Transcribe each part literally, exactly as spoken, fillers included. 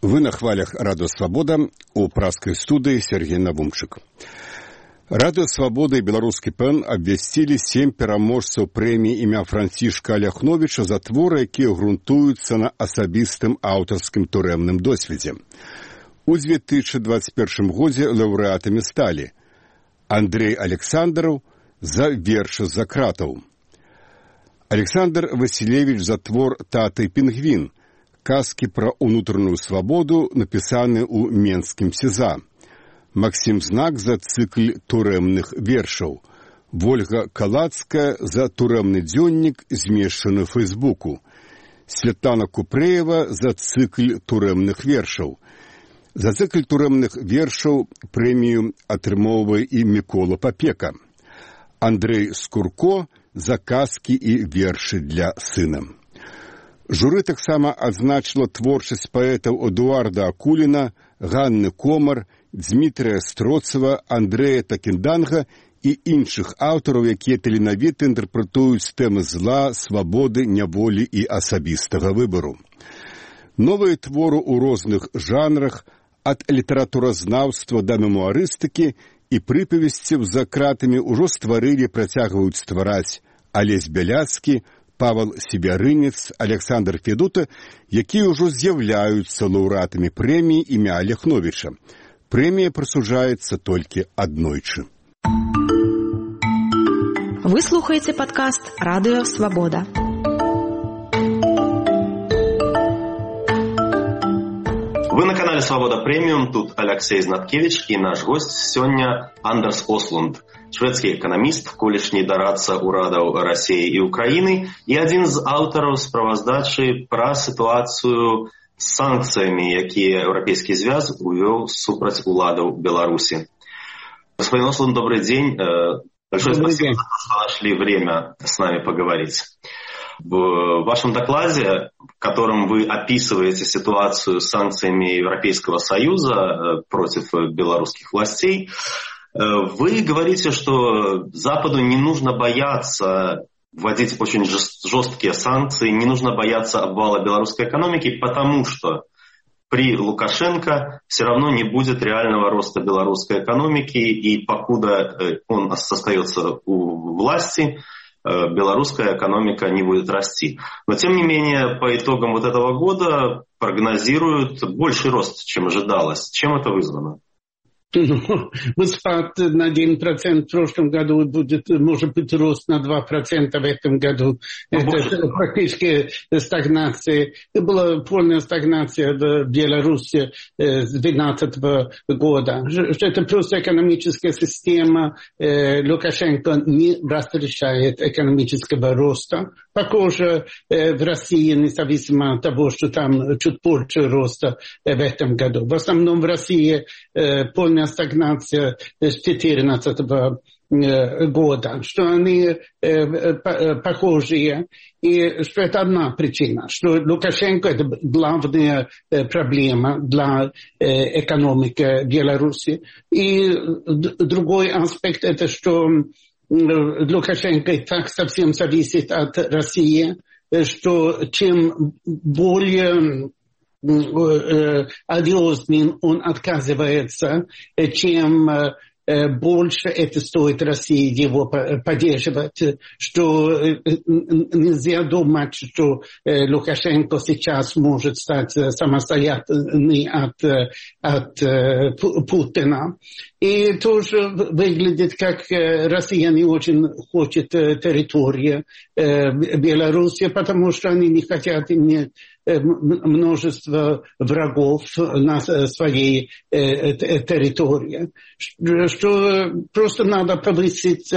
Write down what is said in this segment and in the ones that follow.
Вы на хвалях «Радио Свобода», у праскай студыі Сергей Навумчык. «Радио Свобода» и «Белорусский ПН» обвясцілі сем пераможцаў прэміі імя Францішка Аляхновіча за творы, якія грунтуюцца на асабістым аўтарскім турэмным досведзе. У две тысячи двадцать первом годзе лаўрэатамі сталі Андрей Александров за вершы з-за кратаў, Александр Василевич за твор «Тата і пінгвін», казки про унутраную свободу, написаны у Менскім СІЗА. Максим Знак за цикл турэмных вершаў. Вольга Калацкая за турэмны дзённік, змешчаны в Фейсбуку. Светлана Купреева за цикл турэмных вершаў. За цикл турэмных вершаў прэмію атрымоўвае і Мікола Папека. Андрей Скурко за казкі і вершы для сына. Журы таксама адзначыла творчасць паэтаў Эдуарда Акуліна, Ганны Комар, Дмітрия Строцева, Андрэя Такінданга і іншых аўтараў, якія таленавіта інтэрпрэтуюць тэмы зла, свабоды, няволі і асабістага выбару. Новыя творы ў розных жанрах, ад літаратуразнаўства да мемуарыстыкі і прыпавесцяў за кратамі ўжо стварылі, працягваюць ствараць Алесь Бяляцкі, Павел Сібярынец, Александр Федута, якія ўжо з'яўляюцца лаўрэатамі прэміі імя Аляхновіча. Прэмія прысуджаецца толькі аднойчы. Вы слухаеце падкаст «Радио Свобода». Вы на канале «Свобода Премиум». Тут Алексей Знаткевич и наш гость сегодня Андерс Ослунд, шведский экономист, колішні дарадца ўрадаў России и Украины и один из авторов справаздачы про ситуацию с санкциями, якія Европейский Звяз увел супраць уладаў Беларуси. Господин Ослунд, добрый день. Большое добрый спасибо, день. Что нашли время с нами поговорить. В вашем докладе, в котором вы описываете ситуацию с санкциями Европейского Союза против белорусских властей, вы говорите, что Западу не нужно бояться вводить очень жесткие санкции, не нужно бояться обвала белорусской экономики, потому что при Лукашенко все равно не будет реального роста белорусской экономики, и покуда он остается у власти, белорусская экономика не будет расти. Но, тем не менее, по итогам вот этого года прогнозируют больший рост, чем ожидалось. Чем это вызвано? Ну, спад на один процент в прошлом году, будет, может быть, рост на два процента в этом году. Ну, это практически стагнация. Это была полная стагнация в Беларуси с две тысячи двенадцатого года. Это просто экономическая система. Лукашенко не разрешает экономического роста. Похоже, в России, независимо от того, что там чуть больше роста в этом году. В основном в России полная стагнация с две тысячи четырнадцатого года, что они похожие, и что это одна причина, что Лукашенко — это главная проблема для экономики Беларуси. И другой аспект — это что Лукашенко и так совсем зависит от России, что чем более одиозным он отказывается, чем больше это стоит России его поддерживать, что нельзя думать, что Лукашенко сейчас может стать самостоятельным от, от Путина. И тоже выглядит, как Россия не очень хочет территории Беларуси, потому что они не хотят иметь множество врагов на своей территории. Что просто надо повысить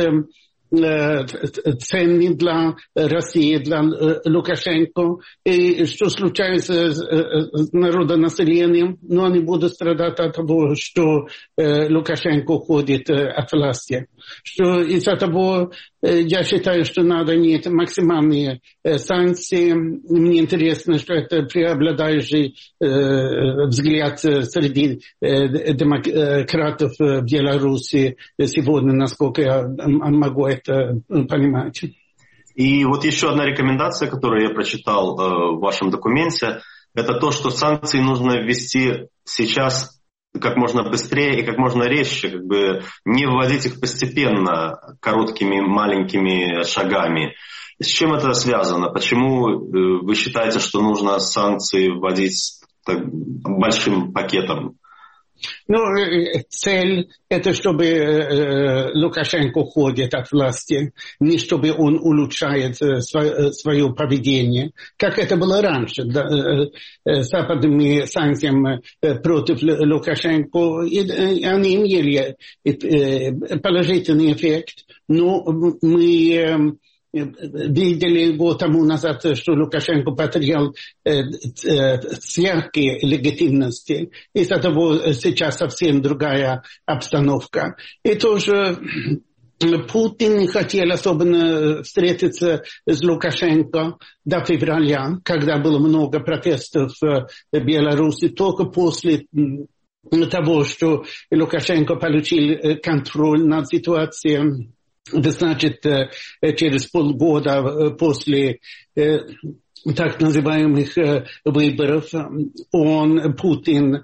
цены для России, для Лукашенко, и что случается с народонаселением, но они будут страдать от того, что Лукашенко уходит от власти. Что из-за того я считаю, что надо иметь максимальные санкции. Мне интересно, что это преобладающий взгляд среди демократов в Беларуси сегодня, насколько я могу это понимать. И вот еще одна рекомендация, которую я прочитал в вашем документе. это то, что санкции нужно ввести сейчас как можно быстрее и как можно резче, как бы не вводить их постепенно, короткими, маленькими шагами. С чем это связано? Почему вы считаете, что нужно санкции вводить так большим пакетом? Ну, цель – это чтобы э, Лукашенко уходит от власти, не чтобы он улучшает э, свое, свое поведение, как это было раньше, да, э, западными санкциями э, против Лукашенко. И, э, они имели э, положительный эффект, но мы... Э, видели год тому назад, что Лукашенко потерял э, э, всякие легитимности. Из-за того сейчас совсем другая обстановка. И тоже Путин не хотел особенно встретиться с Лукашенко до февраля, когда было много протестов в Беларуси, только после того, что Лукашенко получил контроль над ситуацией. Значит, через полгода после так называемых выборов он, Путин,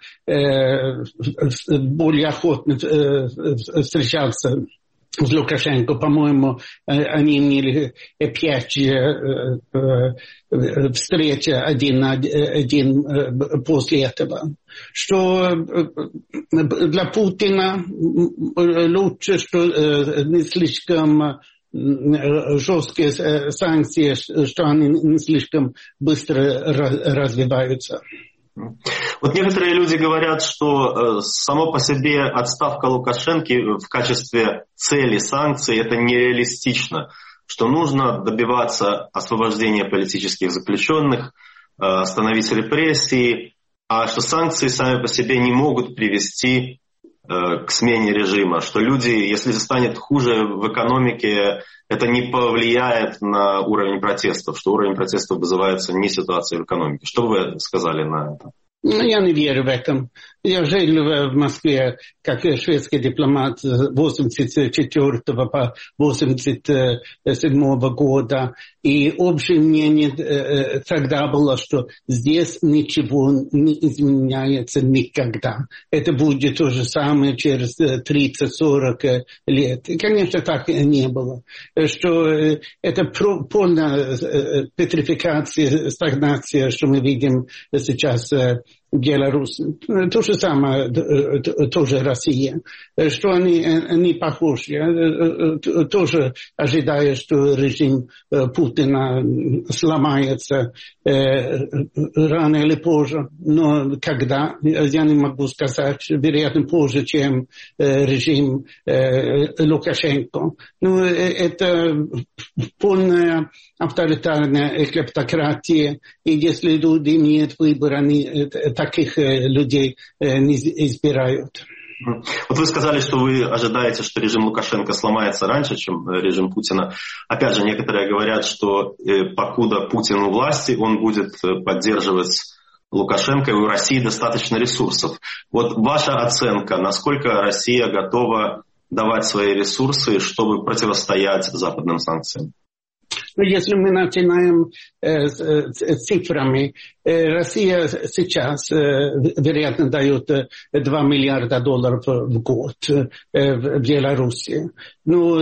более охотно встречался с Лукашенко. По-моему, они имели пять встреч один на один после этого. Что для Путина лучше, что не слишком жесткие санкции, что они не слишком быстро развиваются. Вот некоторые люди говорят, что само по себе отставка Лукашенко в качестве цели санкций это нереалистично, что нужно добиваться освобождения политических заключенных, остановить репрессии, а что санкции сами по себе не могут привести к смене режима, что люди, если станет хуже в экономике, это не повлияет на уровень протестов, что уровень протестов вызывается не ситуацией в экономике. Что вы сказали на это? Ну, я не верю в это. Я жил в Москве как шведский дипломат с восемьдесят четвёртого по восемьдесят седьмого года. И общее мнение тогда было, что здесь ничего не изменяется никогда. Это будет то же самое через тридцать-сорок лет. И, конечно, так не было. Что это полная петрификация, стагнация, что мы видим сейчас в Беларуси. То же самое, тоже Россия. Что они, они похожи. Тоже ожидая, что режим Путина сломается рано или позже. Но когда, я не могу сказать, вероятно, позже, чем режим Лукашенко. Но это полная авторитарная клептократия. И если люди имеют выбор, они таких людей не избирают. Вот вы сказали, что вы ожидаете, что режим Лукашенко сломается раньше, чем режим Путина. Опять же, некоторые говорят, что покуда Путин у власти, он будет поддерживать Лукашенко, и у России достаточно ресурсов. Вот ваша оценка, насколько Россия готова давать свои ресурсы, чтобы противостоять западным санкциям? Если мы начинаем э, с, с цифрами, э, Россия сейчас, э, вероятно, дает два миллиарда долларов в год э, в Беларуси. Ну,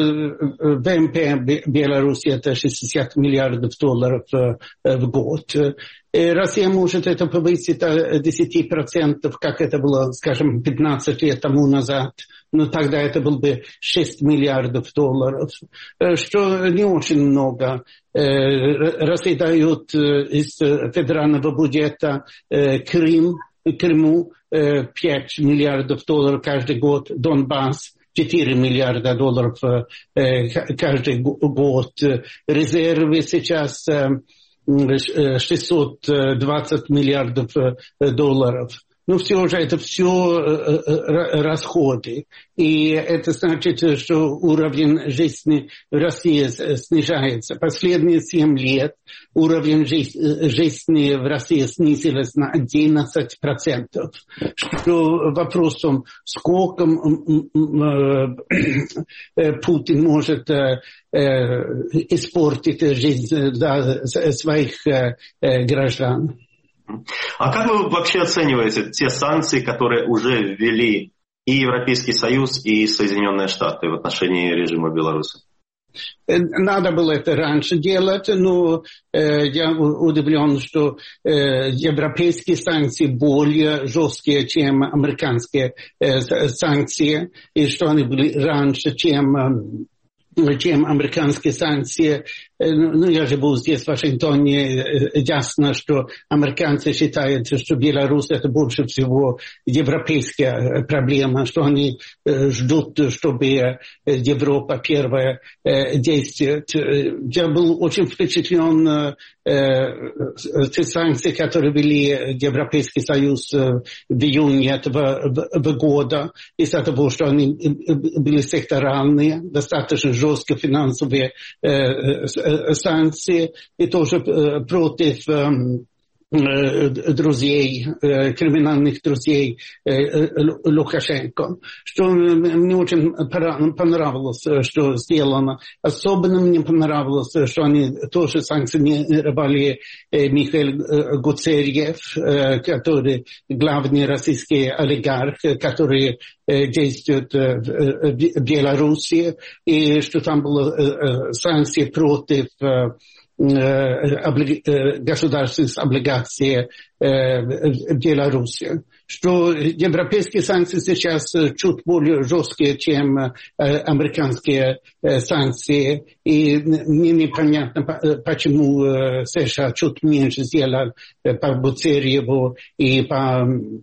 ВМП Беларуси это шестьдесят миллиардов долларов э, в год. И Россия может это повысить до десять процентов, как это было, скажем, пятнадцать лет тому назад. Но тогда это было бы шесть миллиардов долларов, что не очень много. Россия дает из федерального бюджета Крым, Крыму пять миллиардов долларов каждый год, Донбасс четыре миллиарда долларов каждый год. Резервы сейчас шестьсот двадцать миллиардов долларов. Ну, все же это все расходы. И это значит, что уровень жизни в России снижается. Последние семь лет уровень жизни в России снизился на одиннадцать процентов. Что вопросом, сколько Путин может испортить жизнь для своих граждан. А как вы вообще оцениваете те санкции, которые уже ввели и Европейский Союз, и Соединенные Штаты в отношении режима Беларуси? Надо было это раньше делать, но э, я удивлен, что э, европейские санкции более жесткие, чем американские э, санкции, и что они были раньше, чем, э, чем американские санкции. Ну, я живу здесь, в Вашингтоне, ясно, что американцы считают, что Беларусь это больше всего европейская проблема, что они ждут, чтобы Европа первая действует. Я был очень впечатлен те санкции, которые ввели Европейский Союз в июне этого года, из-за того, что они были секторальные, достаточно жесткие финансовые санкции, и тоже против друзей, криминальных друзей Лукашенко. Что мне очень понравилось, что сделано. Особенно мне понравилось, что они тоже санкционировали Михаил Гуцерьев, который главный российский олигарх, который действует в Беларуси, и что там были санкции против государственных облигаций в Беларуси. Что европейские санкции сейчас чуть более жесткие, чем американские санкции. И мне непонятно, почему США чуть меньше сделали по Гуцерьеву и по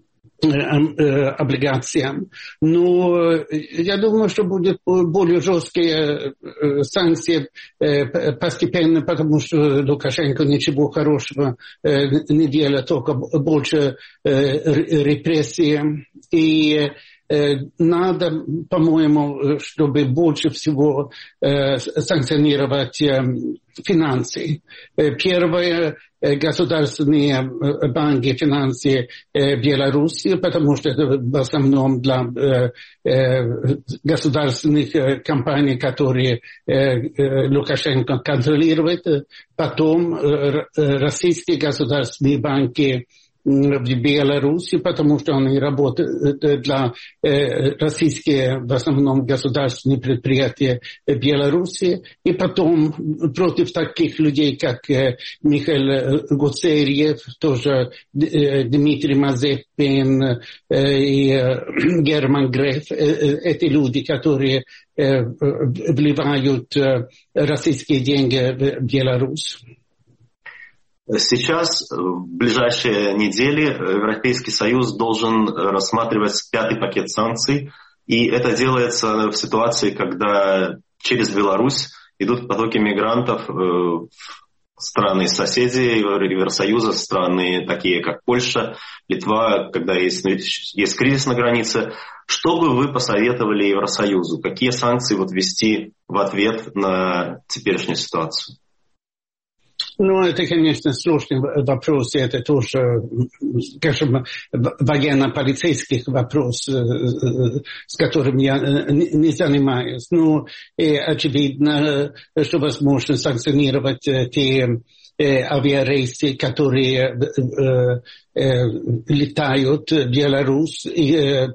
облигациям. Но я думаю, что будут более жесткие санкции постепенно, потому что Лукашенко ничего хорошего не делает, только больше репрессий. И надо, по-моему, чтобы больше всего санкционировать финансы. Первое, государственные банки, финансы Беларуси, потому что это в основном для государственных компаний, которые Лукашенко контролирует. Потом российские государственные банки в Беларуси, потому что они работают для э, российские, в основном, государственные предприятия Беларуси. И потом против таких людей, как э, Михаил Гуцерьев, тоже э, Дмитрий Мазепин э, и э, Герман Греф, э, э, эти люди, которые э, вливают э, российские деньги в Беларусь. Сейчас, в ближайшие недели, Европейский Союз должен рассматривать пятый пакет санкций. И это делается в ситуации, когда через Беларусь идут потоки мигрантов в страны соседи Евросоюза, страны такие как Польша, Литва, когда есть, есть кризис на границе. Что бы вы посоветовали Евросоюзу? Какие санкции вот ввести в ответ на теперешнюю ситуацию? Ну, это, конечно, сложный вопрос, это тоже, скажем, военно-полицейский вопрос, с которым я не занимаюсь. Ну, и очевидно, что возможно санкционировать те авиарейсы, которые летают в Беларусь, и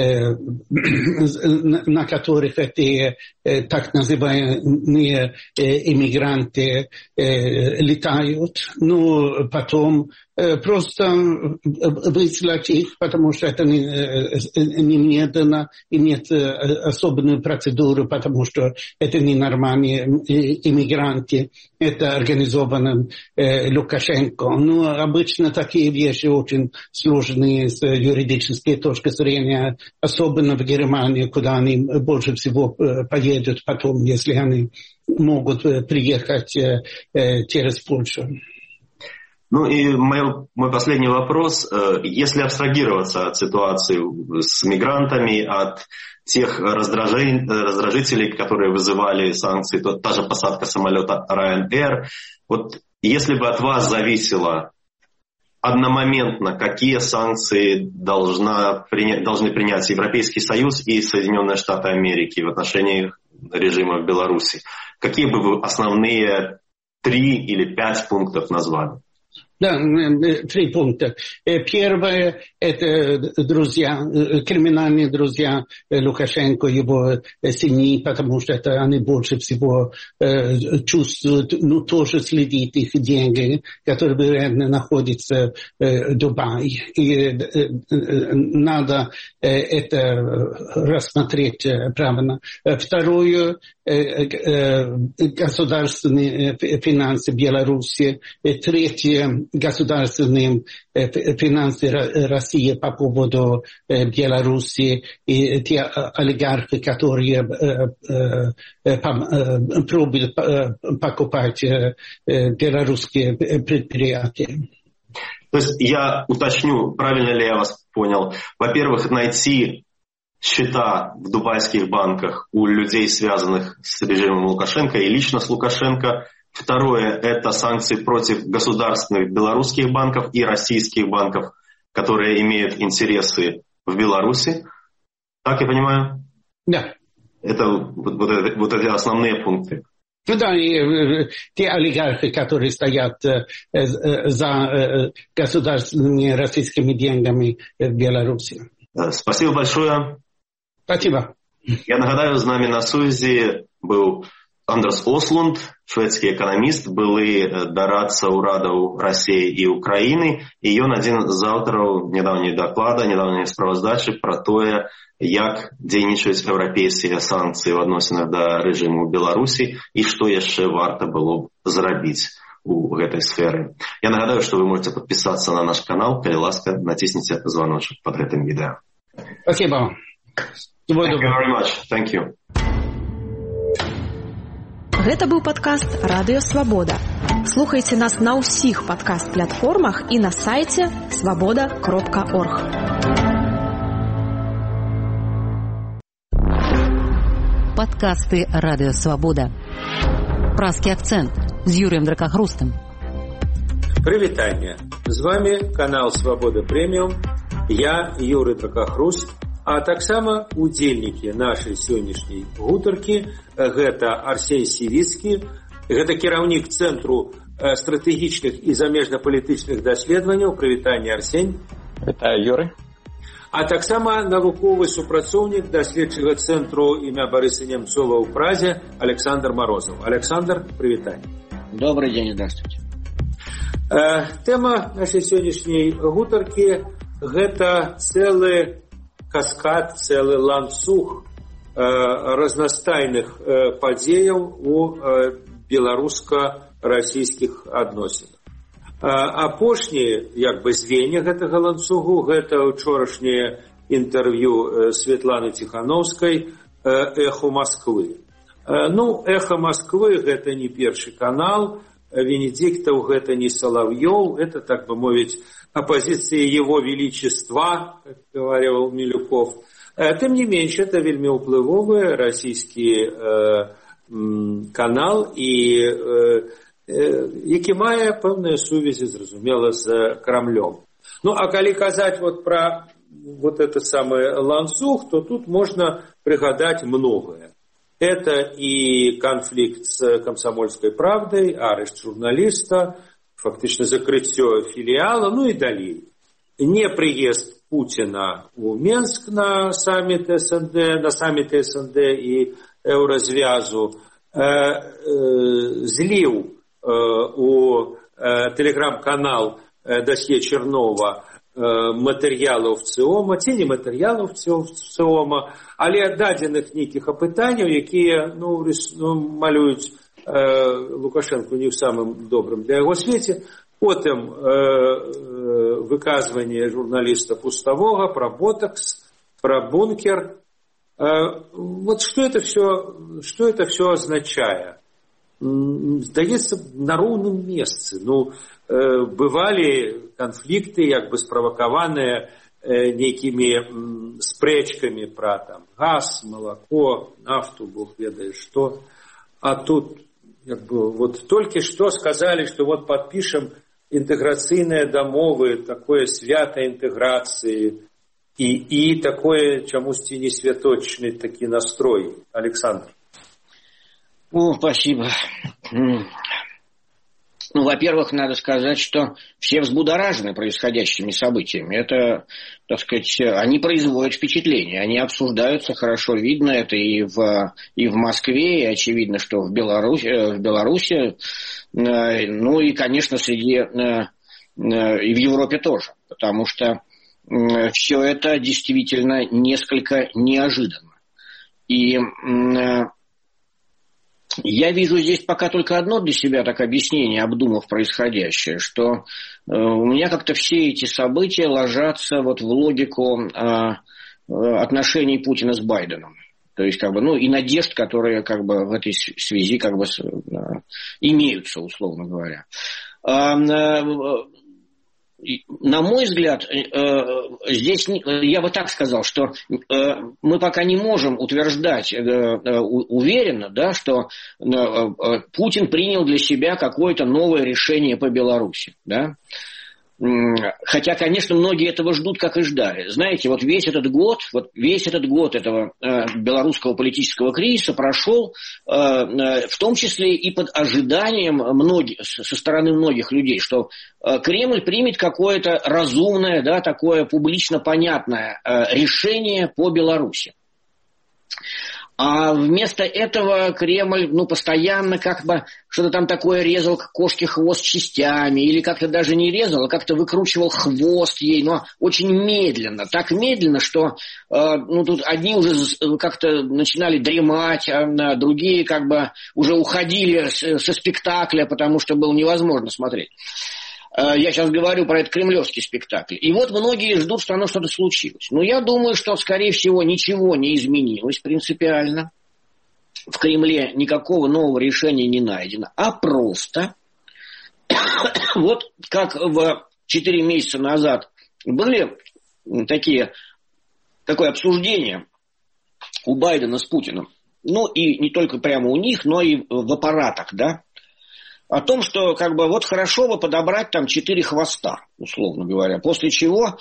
на которых эти так называемые иммигранты летают. Ну, потом просто выслать их, потому что это немедленно и нет особенной процедуры, потому что это не нормальные иммигранты, это организовано Лукашенко. Но обычно такие вещи очень сложные с юридической точки зрения, особенно в Германии, куда они больше всего поедут потом, если они могут приехать через Польшу. Ну и мой, мой последний вопрос. Если абстрагироваться от ситуации с мигрантами, от тех раздражителей, раздражителей, которые вызывали санкции, то та же посадка самолета Ryanair, вот если бы от вас зависело одномоментно, какие санкции должна принять, должны принять Европейский Союз и Соединенные Штаты Америки в отношении режима в Беларуси, какие бы вы основные три или пять пунктов назвали? Да, три пункта. Первое – это друзья, криминальные друзья Лукашенко, его семьи, потому что это они больше всего чувствуют, ну, тоже следят их деньги, которые, вероятно, находятся в Дубае. И надо это рассмотреть правильно. Второе – государственные финансы Беларуси. Третье – государственные финансы России по поводу Беларуси и те олигархи, которые пробуют покупать белорусские предприятия. То есть я уточню, правильно ли я вас понял. Во-первых, найти счета в дубайских банках у людей, связанных с режимом Лукашенко и лично с Лукашенко. Второе – это санкции против государственных белорусских банков и российских банков, которые имеют интересы в Беларуси. Так я понимаю? Да. Это вот, вот, это, вот эти основные пункты. Ну да, и те олигархи, которые стоят за государственными российскими деньгами в Беларуси. Спасибо большое. Спасибо. Я нагадаю, з нами на сувязі був Андрес Ослунд, шведский экономист, былы дарадца ўрадаў России и Украины, и ён один з аўтараў недавнего доклада, недавней справаздачы про тое, як дзейнічаюць еўрапейскія санкцыі в адносінах да рэжыму Беларусі і што яшчэ варта было б зрабіць у гэтай сферы. Я нагадаю, что вы можете подписаться на наш канал, калі ласка, націсніце званочак под гэтым відэа. Спасибо. Thank you very much. Thank you. Гэта быў падкаст «Радыё Свабода». Слухайце нас на ўсіх падкаст-платформах і на сайце свабода кропка орг. Подкасты «Радыё Свабода». Празкі акцент з Юрыем Дракахрустам. Прывітанне. З вами канал «Свабода Прэміум». Я Юрый Дракахруст. А таксама удзельнікі нашай сённяшняй гутаркі гэта Арсень Сівіцкі, гэта кіраўнік Цэнтру стратэгічных і замежнапалітычных даследаванняў. Прывітанне, Арсень. Вітаю, Юрый. А таксама навуковы супрацоўнік даследчага цэнтру імя Барыса Немцова ў Празе Александр Морозов. Александр, прывітанне. Добрый день, здравствуйте. Тэма нашай сённяшняй гутаркі гэта цэлы каскад, цэлы ланцуг э, разнастайных э, падзеяў у э, беларуска-расійскіх адносінах. Э, апошняе, як бы, звенья гэтага ланцугу, гэта учорашняе інтэрв'ю э, Светланы Ціхановскай э, «Эхо Москвы». Э, ну, «Эхо Москвы» гэта не першы канал, Венедиктов гэта не Соловьев, это, так бы мовить, оппозиции его величества, как говорил Милюков. Тем не меньше, это вельми уплывовый российский э, канал, и э, э, які мае пэўныя сувязі, зразумела, з Крамлем. Ну, а калі казаць вот про вот это самый ланцуг, то тут можно пригадать многое. Это и конфликт с «Комсомольской правдой», арешт журналиста, фактично закрытие филиала, ну и далее. Не приезд Путина в Минск на саммит СНД, на саммит СНД и Еврозвязу, э, э, злил э, у э, телеграм-канал э, досье Чернова матэрыялаў ЦИОМа, ці не матэрыялаў ЦИОМа, але дадзеных нейкіх апытанняў, якія, ну, ну малююць э, Лукашенко не ў самым добрым для яго свеце. Потым э, э, выказванне журналіста Пустового про ботокс, про бункер. Э, вот что это все, что это все означает? Здаецца, на роўным месцы. Ну, бывали конфликты, як бы справакаваныя э, некими спрэчками про там газ, молоко, нафту, бог ведает что. А тут как бы вот только что сказали, что вот подпишем интеграционные домовы, такое свято интеграции и, и такое чамусьці не святочный таки настрой. Александр. Ну, спасибо. Ну, во-первых, надо сказать, что все взбудоражены происходящими событиями. Это, так сказать, они производят впечатление, они обсуждаются, хорошо видно это и в, и в Москве, и очевидно, что в Беларуси, в Беларуси, ну и, конечно, среди, и в Европе тоже, потому что все это действительно несколько неожиданно. И я вижу здесь пока только одно для себя так объяснение, обдумав происходящее, что э, у меня как-то все эти события ложатся вот в логику э, отношений Путина с Байденом. То есть, как бы, ну, и надежд, которые как бы в этой связи как бы э, имеются, условно говоря. Э, э, На мой взгляд, здесь я бы так сказал, что мы пока не можем утверждать уверенно, да, что Путин принял для себя какое-то новое решение по Беларуси. Да? Хотя, конечно, многие этого ждут, как и ждали. Знаете, вот весь этот год, вот весь этот год этого э, белорусского политического кризиса прошел, э, э, в том числе и под ожиданием многих, со стороны многих людей, что э, Кремль примет какое-то разумное, да, такое публично понятное э, решение по Беларуси. А вместо этого Кремль, ну, постоянно как бы что-то там такое резал к кошке хвост частями, или как-то даже не резал, а как-то выкручивал хвост ей, но очень медленно, так медленно, что, э, ну, тут одни уже как-то начинали дремать, а другие как бы уже уходили с, со спектакля, потому что было невозможно смотреть. Я сейчас говорю про этот кремлевский спектакль. И вот многие ждут, что оно что-то случилось. Но я думаю, что, скорее всего, ничего не изменилось принципиально. В Кремле никакого нового решения не найдено. А просто, вот как в четыре месяца назад были такие, такое обсуждение у Байдена с Путиным. Ну, и не только прямо у них, но и в аппаратах, да. О том, что как бы вот хорошо бы подобрать там четыре хвоста, условно говоря. После чего,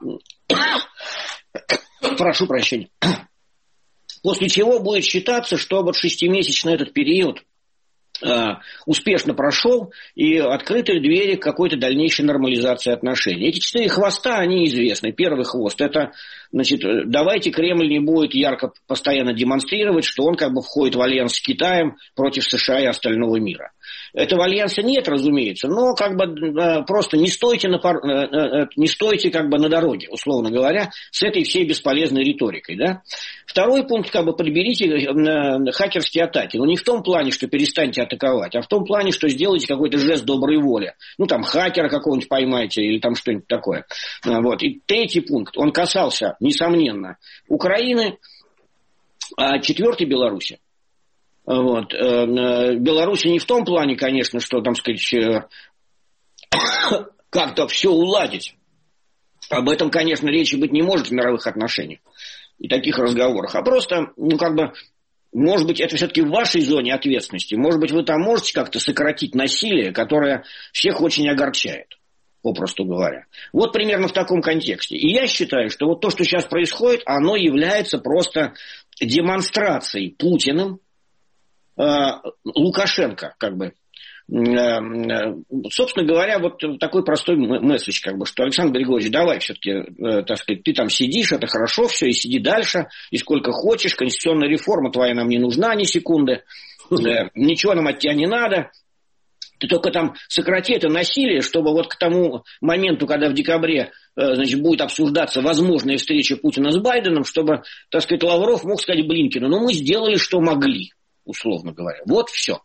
прошу прощения, после чего будет считаться, что вот шестимесячный этот период э, успешно прошел и открыты двери к какой-то дальнейшей нормализации отношений. Эти четыре хвоста, они известны. Первый хвост – это, значит, давайте Кремль не будет ярко постоянно демонстрировать, что он как бы входит в альянс с Китаем против США и остального мира. Этого альянса нет, разумеется, но как бы э, просто не стойте, на пар... э, не стойте как бы на дороге, условно говоря, с этой всей бесполезной риторикой. Да? Второй пункт, как бы подберите э, хакерские атаки. Но не в том плане, что перестаньте атаковать, а в том плане, что сделайте какой-то жест доброй воли. Ну, там, хакера какого-нибудь поймайте или там что-нибудь такое. Вот. И третий пункт, он касался, несомненно, Украины, а четвертый – Беларуси. Вот. Беларусь не в том плане, конечно, что, там сказать, как-то все уладить. Об этом, конечно, речи быть не может в мировых отношениях и таких разговорах. А просто, ну, как бы, может быть, это все-таки в вашей зоне ответственности. Может быть, вы там можете как-то сократить насилие, которое всех очень огорчает, попросту говоря. Вот примерно в таком контексте. И я считаю, что вот то, что сейчас происходит, оно является просто демонстрацией Путиным, Лукашенко, как бы, собственно говоря, вот такой простой месседж, как бы, что Александр Григорьевич, давай все-таки, так сказать, ты там сидишь, это хорошо, все, и сиди дальше, и сколько хочешь, конституционная реформа твоя нам не нужна ни секунды, ничего нам от тебя не надо, ты только там сократи это насилие, чтобы вот к тому моменту, когда в декабре, значит, будет обсуждаться возможная встреча Путина с Байденом, чтобы, так сказать, Лавров мог сказать Блинкину, ну мы сделали, что могли. Условно говоря. Вот все.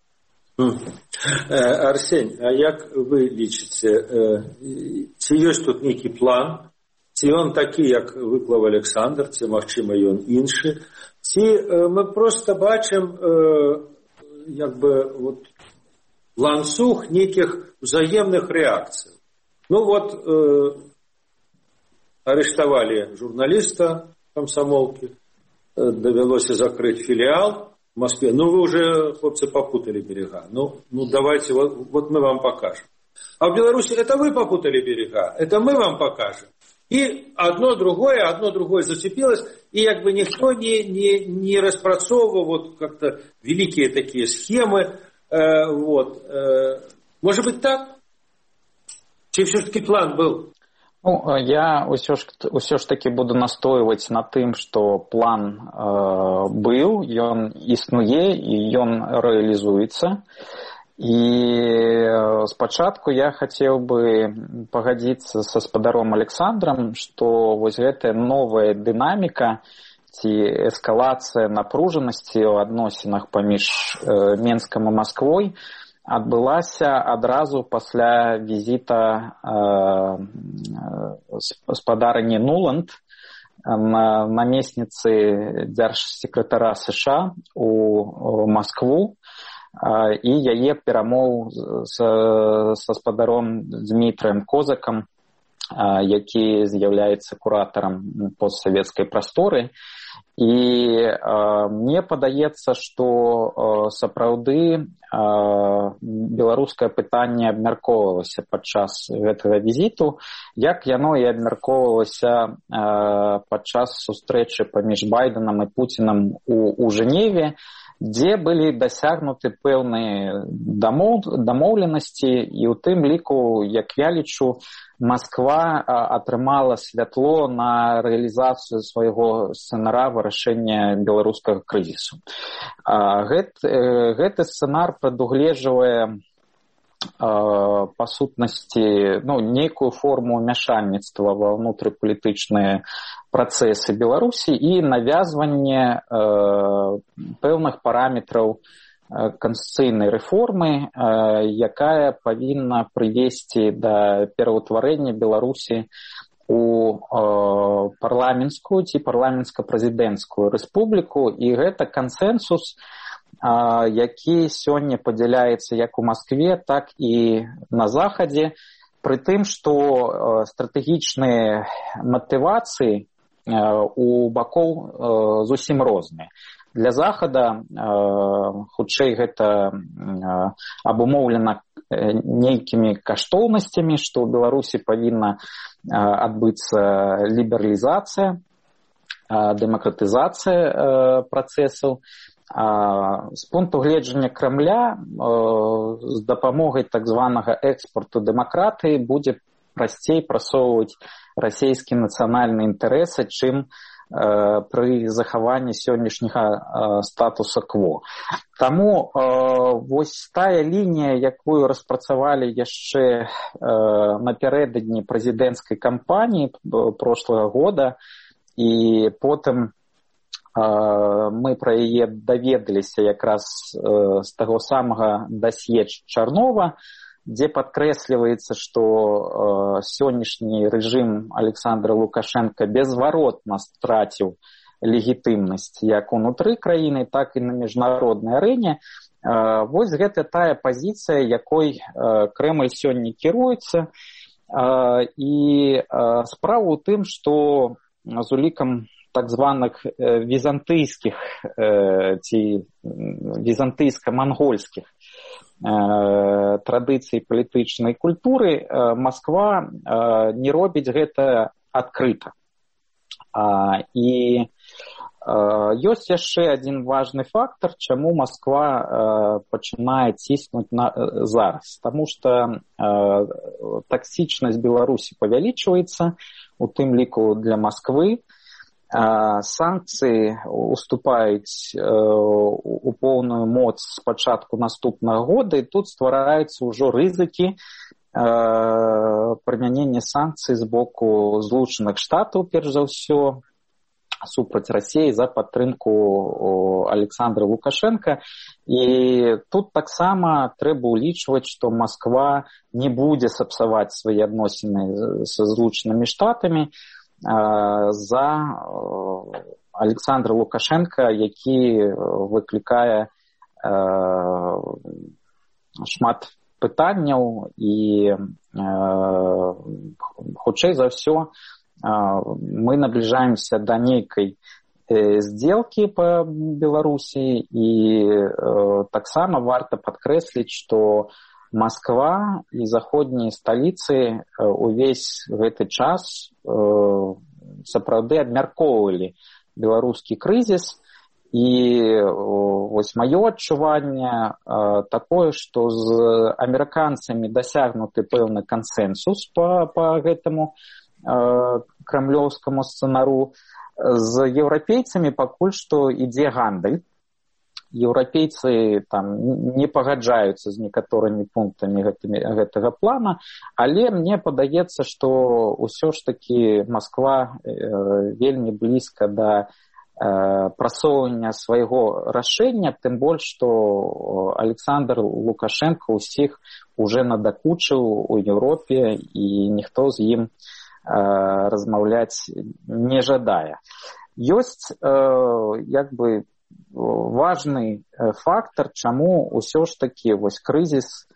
Арсень, а як вы лічыце, ці ёсць тут нейкі план, ці ён такі, як выклаў Александр, ці, магчыма, ён іншы, ці мы просто бачым як бы вот ланцуг нейкіх взаемных реакций. Ну вот арыштавалі журналіста камсамолкі, давялося закрыть филиал в Москве. Ну, вы уже, хлопцы, попутали берега. Ну, ну давайте, вот, вот мы вам покажем. А в Беларуси это вы попутали берега, это мы вам покажем. И одно другое, одно другое зацепилось, и как бы никто не, не, не распрацовывал вот как-то великие такие схемы. Э, вот. Э, Может быть так? Ці все-таки план был? Ну, я ўсё ж, ўсё ж таки буду настойваць на тым, што план э, быў, ён існуе і ён рэалізуецца. І спачатку я хацеў бы пагадзіцца са спадаром Александрам, што вось гэтая новая дынаміка ці эскалацыя напружанасці ў адносінах паміж э, Менскам і Масквой адбылася адразу пасля візіта э, спадарыні Нуланд, на намесніцы дзяржсекратара США у Маскву, і яе перамоў са, са спадаром Дмітрыем Козакам, які з'яўляецца куратарам постсавецкай прасторы. І э, мне падаецца, што э, сапраўды э, беларускае пытанне абмяркоўвалася падчас гэтага візіту, як яно і абмяркоўвалася э, падчас сустрэчы паміж Байденам і Пуцінам у, у Жэневе, дзе былі дасягнуты пэўныя дамоў, дамоўленасці, і ў тым ліку, як я лічу, Масква атрымала святло на рэалізацыю свайго сцэнара вырашэння беларускага крызісу. Гэт, гэты сцэнар прадугледжвае па сутнасці ну, нейкую форму ўмяшальніцтва ва ўнутрыпалітычныя працэсы Беларусі і навязванне э, пэўных параметраў канстытуцыйнай рэформы, якая павінна прывесці да пераўтварэння Беларусі у парламенцкую ці парламенцка-прэзідэнцкую рэспубліку, і гэта кансэнсус, які сёння падзяляецца як у Маскве, так і на Захадзе, пры тым, што стратэгічныя матывацыі у бакоў зусім розныя. Для Захада, хутчэй, гэта абумоўлена нейкімі каштоўнасцямі, што ў Беларусі павінна адбыцца лібералізацыя, дэмакратызацыя працэсаў. З пункту гледжання Крамля з дапамогай так званага экспорту дэмакратыі будзе прасцей прасоўваць расійскі нацыянальны інтарэсы, чым пры захаванні сённяшняга статуса кво. Таму вось тая лінія, якую распрацавалі яшчэ напярэдадні прэзідэнцкай кампаніі прошлага года, і потым мы пра яе даведаліся якраз з таго самага дасье Чарнова, дзе падкрэсліваецца, што э, сённяшні рэжым Александра Лукашенка безваротна страціў легітымнасць як унутры краіны, так і на міжнароднай арэне. Э, вось гэта тая пазіцыя, якой э, Крэмль сёння кіруецца. Э, і э, справа ў тым, што з улікам так званых э, візантыйскіх э, ці візантыйска-мангольскіх традыцый палітычнай культуры, Масква не робіць гэта адкрыта. І ёсць яшчэ адзін важны фактар, чаму Масква пачынае ціснуць на зараз. Таму што таксічнасць Беларусі павялічваецца, у тым ліку для Масквы. Санкцыі уступаюць у поўную моц з пачатку наступнага года, і тут ствараюцца ўжо рызыкі прымянення санкцый з боку Злучаных Штатаў, перш за ўсё, супраць Расіі за падтрымку Александра Лукашенка. І тут таксама трэба ўлічваць, што Масква не будзе сапсаваць свае адносіны са Злучанымі Штатамі за Александра Лукашенка, які выклікае шмат пытанняў, і хутчэй за ўсё мы набліжаемся да нейкай здзелкі па Беларусі, і таксама варта падкрэсліць, што Масква і заходнія сталіцы увесь гэты час сапраўды абмяркоўвалі беларускі крызіс, І вось маё адчуванне такое, што з амерыканцамі дасягнуты пэўны кансэнсус па, па гэтаму крамлёўскаму сцэнару. З еўрапейцамі пакуль што ідзе гандаль. Еўрапейцы там не пагаджаюцца з некаторымі пунктамі гэтымі, гэтага плана, але мне падаецца, што ўсё ж такі Масква вельмі блізка да прасоўвання свайго рашэння, тым больш, што Александр Лукашенко ўсіх уже надакучыў у Еўропе і ніхто з ім размаўляць не жадае. Ёсць як бы важны фактар, чаму ўсё ж такі вось крызіс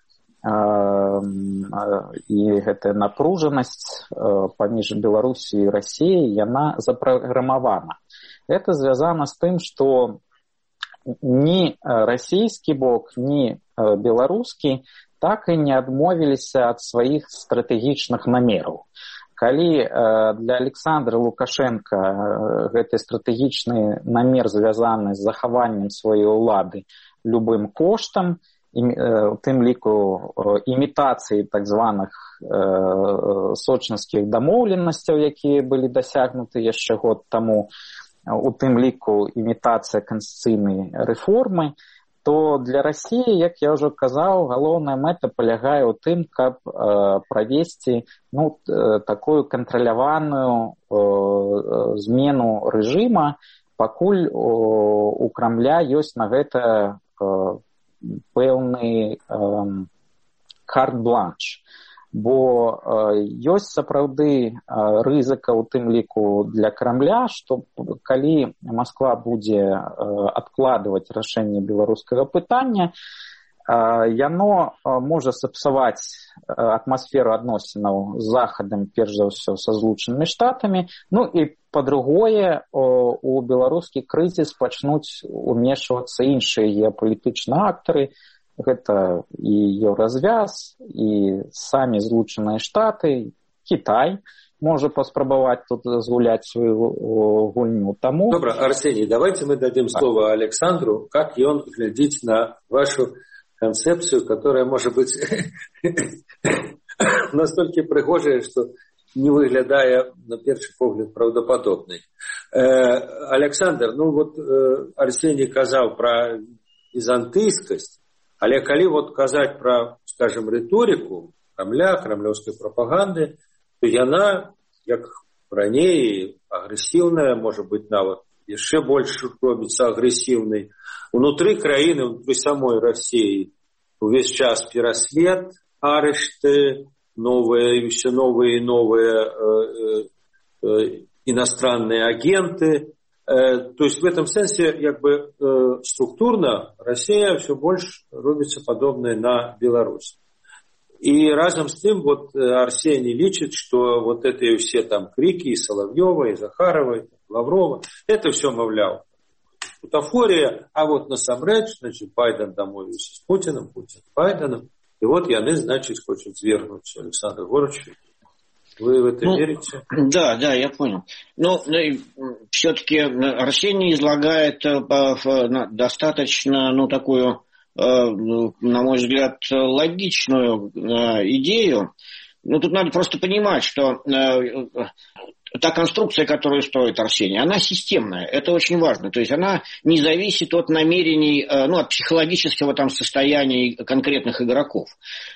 і гэтая напружанасць паміж Беларусі і Расіяй, яна запраграмавана. Это звязана з тым, што ні расійскі бок, ні беларускі так і не адмовіліся ад сваіх стратэгічных намераў. Калі для Александра Лукашенка гэты стратэгічны намер звязаны з захаваннем сваёй улады любым коштам, у тым ліку імітацыі так званых сочынскіх дамоўленасцяў, якія былі дасягнуты яшчэ год таму, у тым ліку імітацыя канстытуцыйнай рэформы, то для Расіі, як я ўжо казаў, галоўная мэта палягае ў тым, каб э, правесці ну, э, такую кантраляваную э, змену рэжыма, пакуль э, у Крамля ёсць на гэта э, пэўны э, карт-бланш. Бо э, ёсць сапраўды э, рызыка ў тым ліку для Крамля, што калі Масква будзе э, адкладваць рашэнне беларускага пытання, э, яно э, можа сапсаваць э, атмасферу адносінаў з Захадам, перш за ўсё, са Злучанымі Штатамі, ну і па-другое, э, у беларускі крызіс пачнуць умешвацца іншыя геапалітычныя актары. Гэта і Еўразвяз, і самі Злучаныя Штаты, Кітай можа паспрабаваць тут згуляць сваю гульню. Таму... Добра, Арсений, давайте мы дадим слово Александру, как ён глядзіць на вашу концепцию, которая может быть настолько прыгожая, что не выглядая на першы погляд правдападобнай. Александр, ну вот Арсений казаў пра візантыйскасць, але калі вот казаць пра, скажем, рыторыку Крамля, крамлёўскай прапаганды, то яна, як раней, агрэсіўная, можа быць, нават яшчэ больш робіцца агрэсіўнай. Унутры краіны, унутры самой Расіі увесь час пераслед, арышты, новыя, ўсё новыя і новыя э, э, иностранные агенты. То есть в этом senсе как бы структурно Россия все больше робится подобной на Беларусь. И разом с тем вот Арсений личит, что вот это все там крики и Соловьева, и Захарова, и Лаврова, это все, мовляв, бутафория, а вот насамрэч, значит, Байден домой с Путиным, Путин с Байденом, и вот яны, значит, хочет свергнуть Александра Горовича. Вы в это ну, верите? Да, да, я понял. Но ну, все-таки Арсений излагает э, достаточно, ну, такую, э, на мой взгляд, логичную э, идею. Ну, тут надо просто понимать, что э, та конструкция, которую строит Арсений, она системная. Это очень важно. То есть она не зависит от намерений, э, ну, от психологического там состояния конкретных игроков.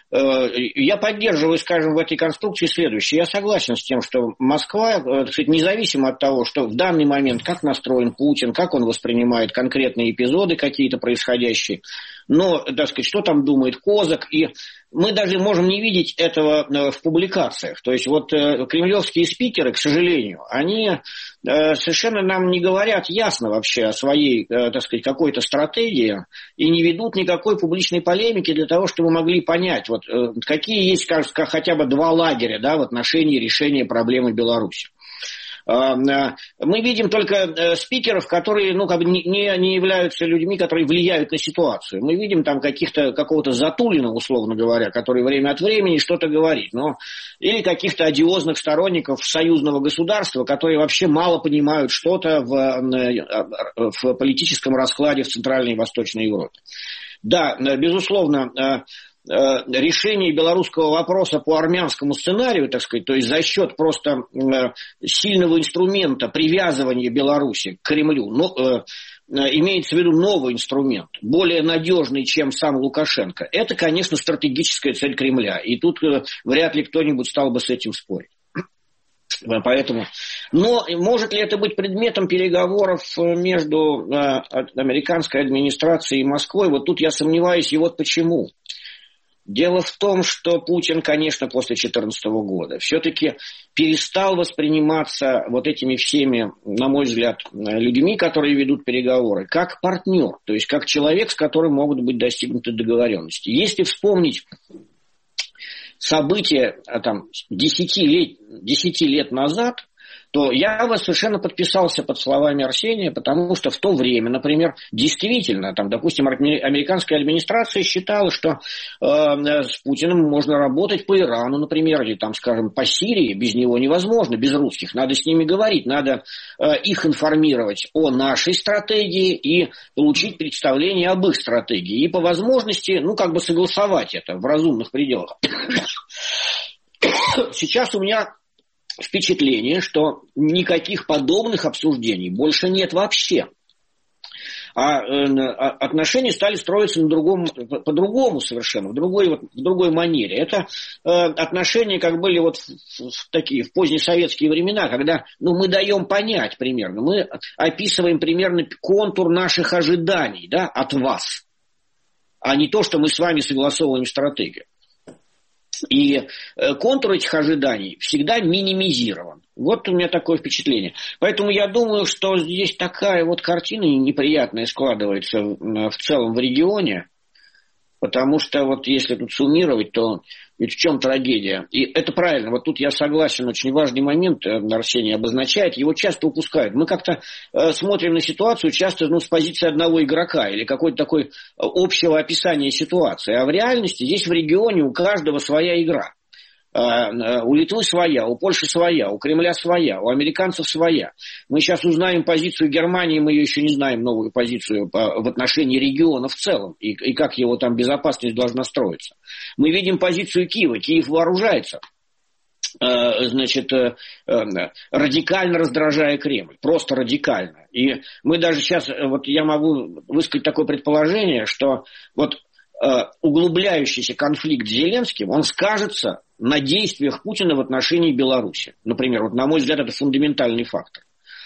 Я поддерживаю, скажем, в этой конструкции следующее. Я согласен с тем, что Москва, так сказать, независимо от того, что в данный момент, как настроен Путин, как он воспринимает конкретные эпизоды какие-то происходящие, но, так сказать, что там думает Козак, и мы даже можем не видеть этого в публикациях. То есть вот кремлевские спикеры, к сожалению, они совершенно нам не говорят ясно вообще о своей, так сказать, какой-то стратегии и не ведут никакой публичной полемики для того, чтобы мы могли понять, вот какие есть, кажется, хотя бы два лагеря, да, в отношении решения проблемы Беларуси. Мы видим только спикеров, которые, ну, как бы не, не являются людьми, которые влияют на ситуацию. Мы видим там каких-то, какого-то Затулина, условно говоря, который время от времени что-то говорит. Но, или каких-то одиозных сторонников союзного государства, которые вообще мало понимают что-то в, в политическом раскладе в Центральной и Восточной Европе. Да, безусловно, решение белорусского вопроса по армянскому сценарию, так сказать, то есть за счет просто сильного инструмента привязывания Беларуси к Кремлю, но, имеется в виду новый инструмент, более надежный, чем сам Лукашенко, это, конечно, стратегическая цель Кремля. И тут вряд ли кто-нибудь стал бы с этим спорить. Поэтому, но может ли это быть предметом переговоров между э, американской администрацией и Москвой? Вот тут я сомневаюсь, и вот почему. Дело в том, что Путин, конечно, после две тысячи четырнадцатого года все-таки перестал восприниматься вот этими всеми, на мой взгляд, людьми, которые ведут переговоры, как партнер, то есть как человек, с которым могут быть достигнуты договоренности. Если вспомнить события там, десяти лет, десяти лет назад, то я бы совершенно подписался под словами Арсения, потому что в то время, например, действительно, там, допустим, американская администрация считала, что э, с Путиным можно работать по Ирану, например, или, там, скажем, по Сирии, без него невозможно, без русских. Надо с ними говорить, надо э, их информировать о нашей стратегии и получить представление об их стратегии. И по возможности, ну, как бы согласовать это в разумных пределах. Сейчас у меня впечатление, что никаких подобных обсуждений больше нет вообще. А э, отношения стали строиться на другом, по-другому совершенно, в другой, вот, в другой манере. Это э, отношения, как были вот в, в, такие, в позднесоветские времена, когда ну, мы даем понять примерно, мы описываем примерно контур наших ожиданий, да, от вас, а не то, что мы с вами согласовываем стратегию. И контур этих ожиданий всегда минимизирован. Вот у меня такое впечатление. Поэтому я думаю, что здесь такая вот картина неприятная складывается в целом в регионе. Потому что вот если тут суммировать, то ведь в чем трагедия? И это правильно, вот тут я согласен, очень важный момент Арсений обозначает, его часто упускают. Мы как-то э, смотрим на ситуацию часто ну, с позиции одного игрока или какой-то такой общего описания ситуации. А в реальности здесь в регионе у каждого своя игра. У Литвы своя, у Польши своя, у Кремля своя, у американцев своя. Мы сейчас узнаем позицию Германии, мы ее еще не знаем, новую позицию в отношении региона в целом, и, и как его там безопасность должна строиться. Мы видим позицию Киева, Киев вооружается, значит, радикально раздражая Кремль, просто радикально. И мы даже сейчас, вот я могу высказать такое предположение, что вот углубляющийся конфликт с Зеленским, он скажется на действиях Путина в отношении Беларуси. Например, вот, на мой взгляд, это фундаментальный фактор.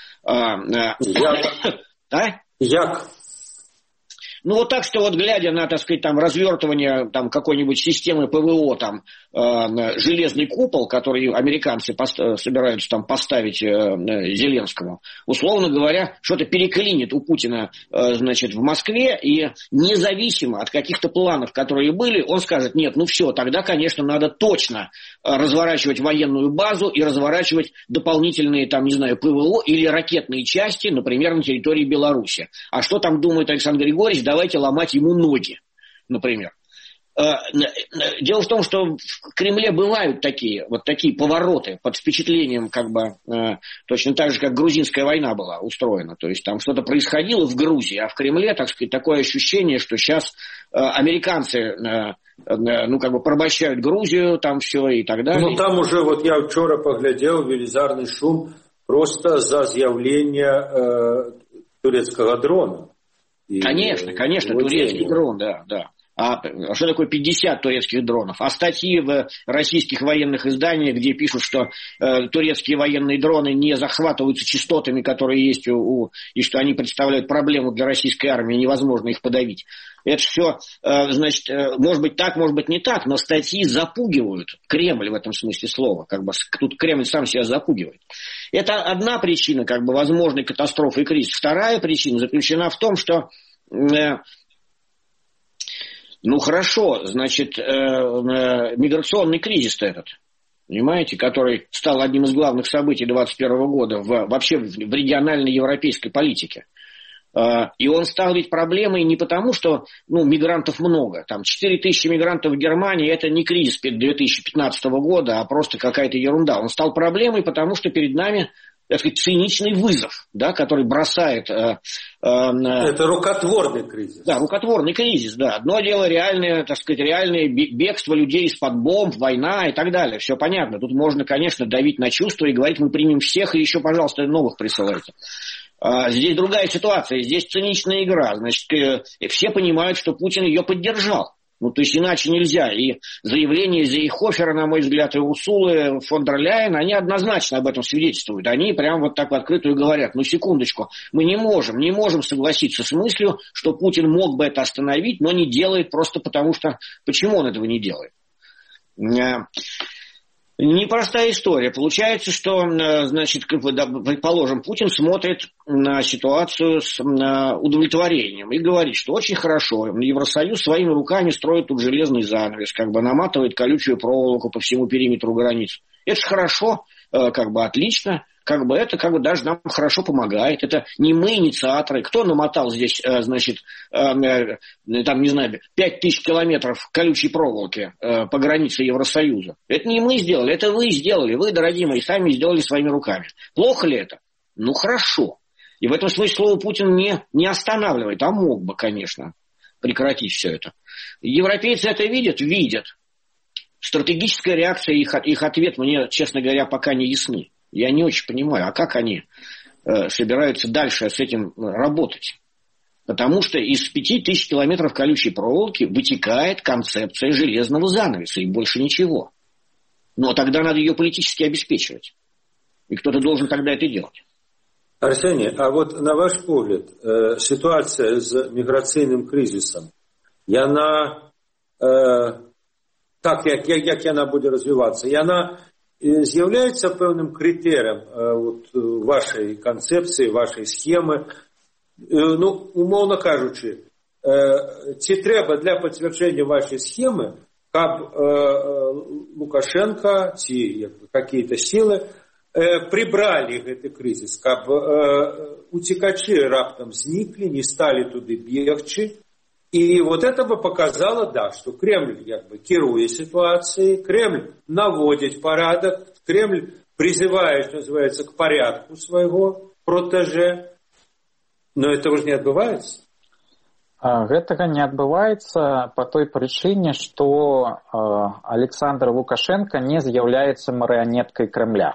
Як? А? Як? Ну, вот так, что вот глядя на, так сказать, там, развертывание там, какой-нибудь системы ПВО, там, э, железный купол, который американцы пост- собираются там поставить э, Зеленскому, условно говоря, что-то переклинит у Путина, э, значит, в Москве, и независимо от каких-то планов, которые были, он скажет, нет, ну все, тогда, конечно, надо точно разворачивать военную базу и разворачивать дополнительные, там, не знаю, ПВО или ракетные части, например, на территории Беларуси. А что там думает Александр Григорьевич? Давайте ломать ему ноги, например. Дело в том, что в Кремле бывают такие, вот такие повороты под впечатлением, как бы, точно так же, как грузинская война была устроена. То есть там что-то происходило в Грузии, а в Кремле, так сказать, такое ощущение, что сейчас американцы, ну, как бы, порабощают Грузию, там все и так далее. Ну, там уже, вот я вчера поглядел, велизарный шум просто за з'явление э, турецкого дрона. Конечно, конечно, турецкий дрон, да, да. А что такое пятьдесят турецких дронов? А статьи в российских военных изданиях, где пишут, что э, турецкие военные дроны не захватываются частотами, которые есть у, у... и что они представляют проблему для российской армии, невозможно их подавить. Это все, э, значит, э, может быть так, может быть не так, но статьи запугивают Кремль в этом смысле слова. Как бы, тут Кремль сам себя запугивает. Это одна причина, как бы, возможной катастрофы и кризиса. Вторая причина заключена в том, что э, ну, хорошо, значит, э, э, миграционный кризис-то этот. понимаете, который стал одним из главных событий двадцать первого года в, вообще в, в региональной европейской политике. И он стал ведь проблемой не потому, что ну, мигрантов много. Там четыре тысячи мигрантов в Германии – это не кризис две тысячи пятнадцатого года, а просто какая-то ерунда. Он стал проблемой, потому что перед нами, так сказать, циничный вызов, да, который бросает... Э, э, это рукотворный кризис. Да, рукотворный кризис, да. Одно дело реальное, так сказать, реальное бегство людей из-под бомб, война и так далее. Все понятно. Тут можно, конечно, давить на чувства и говорить, мы примем всех, и еще, пожалуйста, новых присылайте. Здесь другая ситуация, здесь циничная игра. Значит, все понимают, что Путин ее поддержал. Ну, то есть иначе нельзя. И заявления Зейхофера, на мой взгляд, и Урсулы фон дер Ляйен, они однозначно об этом свидетельствуют. Они прям вот так в открытую говорят, ну, секундочку, мы не можем, не можем согласиться с мыслью, что Путин мог бы это остановить, но не делает просто потому, что... Почему он этого не делает? Непростая история. Получается, что, значит, предположим, Путин смотрит на ситуацию с удовлетворением и говорит, что очень хорошо, Евросоюз своими руками строит тут железный занавес, как бы наматывает колючую проволоку по всему периметру границ. Это же хорошо, как бы отлично, как бы это как бы даже нам хорошо помогает. Это не мы инициаторы. Кто намотал здесь, значит, там, не знаю, пять тысяч километров колючей проволоки по границе Евросоюза? Это не мы сделали, это вы сделали. Вы, дорогие мои, сами сделали своими руками. Плохо ли это? Ну, хорошо. И в этом смысле слово Путин не, не останавливает, а мог бы, конечно, прекратить все это. Европейцы это видят? Видят. Стратегическая реакция, их, их ответ мне, честно говоря, пока не ясны. Я не очень понимаю, а как они э, собираются дальше с этим работать? Потому что из пяти тысяч километров колючей проволоки вытекает концепция железного занавеса, и больше ничего. Но тогда надо ее политически обеспечивать. И кто-то должен тогда это делать. Арсений, а вот на ваш взгляд, э, ситуация с миграционным кризисом, яна, э, так, як, як, як яна буде развиваться, яна з'являється певним критерієм от, вашої концепції, вашої схеми. Ну, умовно кажучи, чи треба для підтвердження вашої схеми, щоб Лукашенко, чи якісь сили прибрали гэты кризис, щоб утікачі раптом зникли, не стали туди бігчи. И вот это бы показало, да, что Кремль как бы керует ситуацией, Кремль наводит порядок, Кремль призывает, что называется, к порядку своего протеже. Но этого же не отбывается. Гэтага не адбываецца по той причине, что Александр Лукашенко не з'яўляецца марыянеткай Кремля.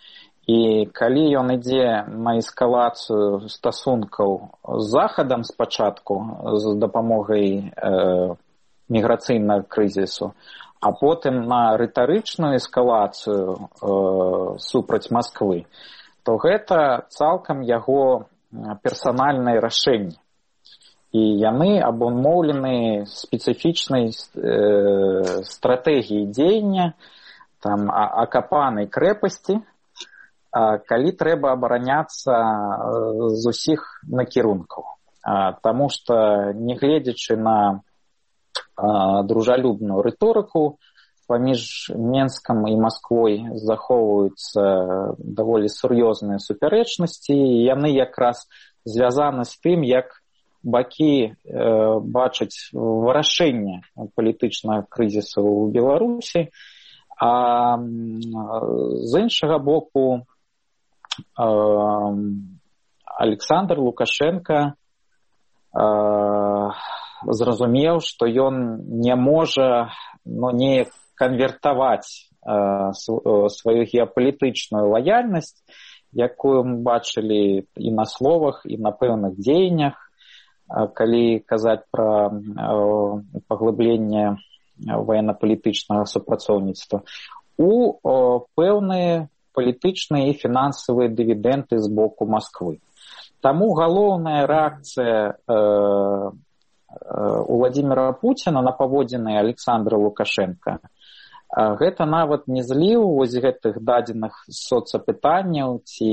І калі ён ідзе на эскалацыю стасункаў з Захадам спачатку з дапамогай э, міграцыйнага крызісу, а потым на рытарычную эскалацыю э, супраць Масквы, то гэта цалкам яго персанальнае рашэнне. І яны абумоўлены спецыфічнай э, стратэгіяй дзеяння, там, акапанай крэпасці, калі трэба абараняцца з усіх накірункаў. Таму што, нягледзячы на дружалюбную рыторыку, паміж Менскам і Масквой захоўваюцца даволі сур'ёзныя супярэчнасці, і яны якраз звязаны з тым, як бакі бачаць вырашэнне палітычнага крызісу ў Беларусі, а з іншага боку Александр Лукашенко зразумеў, што ён не можа ну, не канвертаваць сваю геапалітычную лаяльнасць, якую мы бачылі і на словах, і на пэўных дзеяннях, калі казаць пра паглыбленне военно-палітычнага супрацоўніцтва, у пэўныя палітычныя і фінансавыя дывідэнды з боку Масквы. Таму галоўная рэакцыя э, Владимира Путина на паводзіны Александра Лукашенко, гэта нават не зліў вось гэтых дадзеных соцапытанняў ці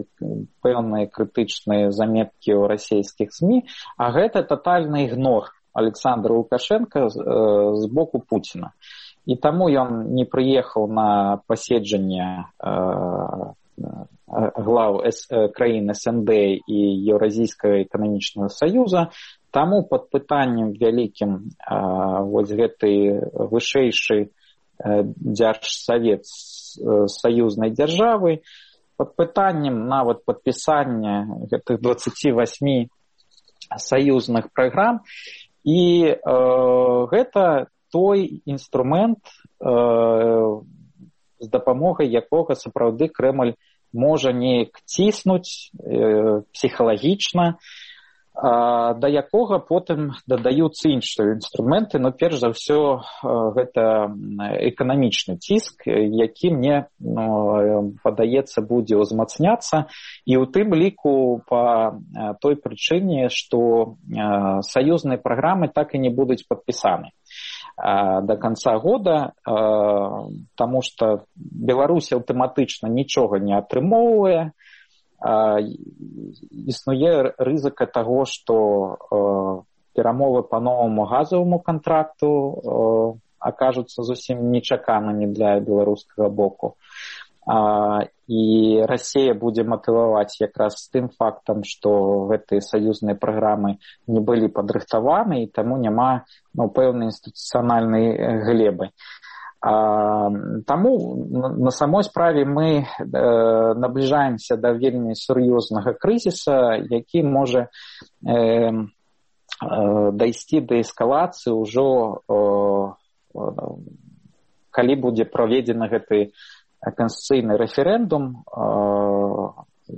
пэўныя крытычныя заметкі ў расійскіх СМІ, а гэта татальны ігнор Александра Лукашенко з боку Пуціна. І таму ён не прыехаў на паседжанне глав краін эс эн дэ і Еўразійскага эканамічнага саюза. Таму пад пытаннем вялікім вось гэты вышэйшы дзяржсавет саюзнай дзяржавы, пад пытаннем нават падпісання гэтых дваццаці васьмі саюзных праграм. І э, гэта той інструмент, э, з дапамогай якога сапраўды Крэмль можа неяк ціснуць э, псіхалагічна, да якога потым дадаюцца іншыя інструменты, но перш за ўсё гэта эканамічны ціск, які мне ну, падаецца будзе ўзмацняцца, і ў тым ліку па той прычыне, што саюзныя праграмы так і не будуць падпісаны до конца года, таму што Беларусь аўтаматычна нічога не атрымоўвае. Існуе рызыка таго, што э, перамовы па новаму газаваму кантракту э, акажуцца зусім нечаканымі для беларускага боку. А, і Расія будзе матываваць якраз з тым фактам, што гэтыя саюзныя праграмы не былі падрыхтаваны, і таму няма ну, пэўнай інстытуцыянальнай глебы. А, таму на самой справе мы э, набліжаемся да вельмі сур'ёзнага крызіса, які можа э, э, дайсці да эскалацыі ўжо э, калі будзе праведзены гэты канстытуцыйны рэферэндум, э,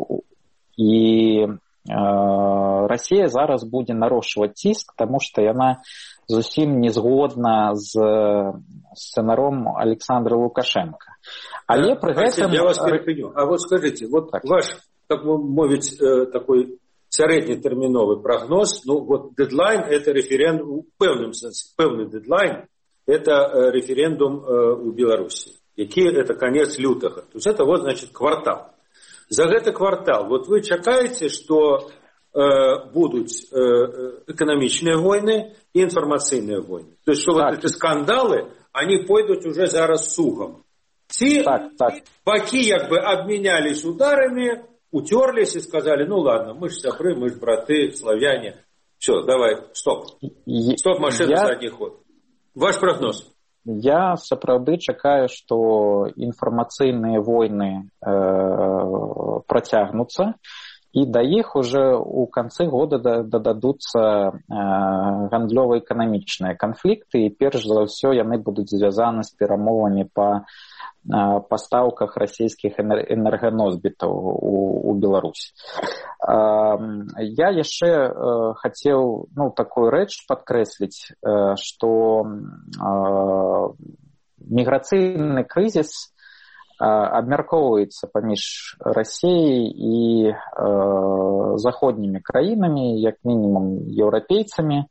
і Расія зараз будзе нарошчваць ціск, таму што яна зусім не згодна з сцэнаром Александра Лукашенко. Але пры гэтым... Я вас перепыню. А вот скажите, вот так. Ваш, как вы мовіць, такой сярэднетэрміновы прогноз, ну вот дедлайн — это референдум, в пэўным сэнсе, пэўны дедлайн — это референдум у Беларуси, які это конец лютага. То есть это вот, значит, квартал. За гэты квартал вот вы чакаеце, што э, будуць э, эканамічныя войны і інфармацыйныя войны. То есть, что так. Вот эти скандалы, они пойдут уже зараз сухом. Ці так, так. бакі як бы обменялись ударами, утерлись и сказали, ну ладно, мы ж сябры, мы ж браты, славяне. Все, давай, стоп. Стоп, машина, я... задний ход. Ваш прогноз? Я сапраўды чакаю, што інфармацыйныя войны э, працягнуцца, і да іх уже ў канцы года дададуцца э, гандлёва-эканамічныя канфлікты, і перш за ўсё яны будуць звязаны з перамовамі па пастаўках расійскіх энерганосьбітаў у, у Беларусь. Я яшчэ хацеў ну, такую рэч падкрэсліць, што міграцыйны крызіс абмяркоўваецца паміж Расіяй і заходнімі краінамі, як мінімум еўрапейцамі.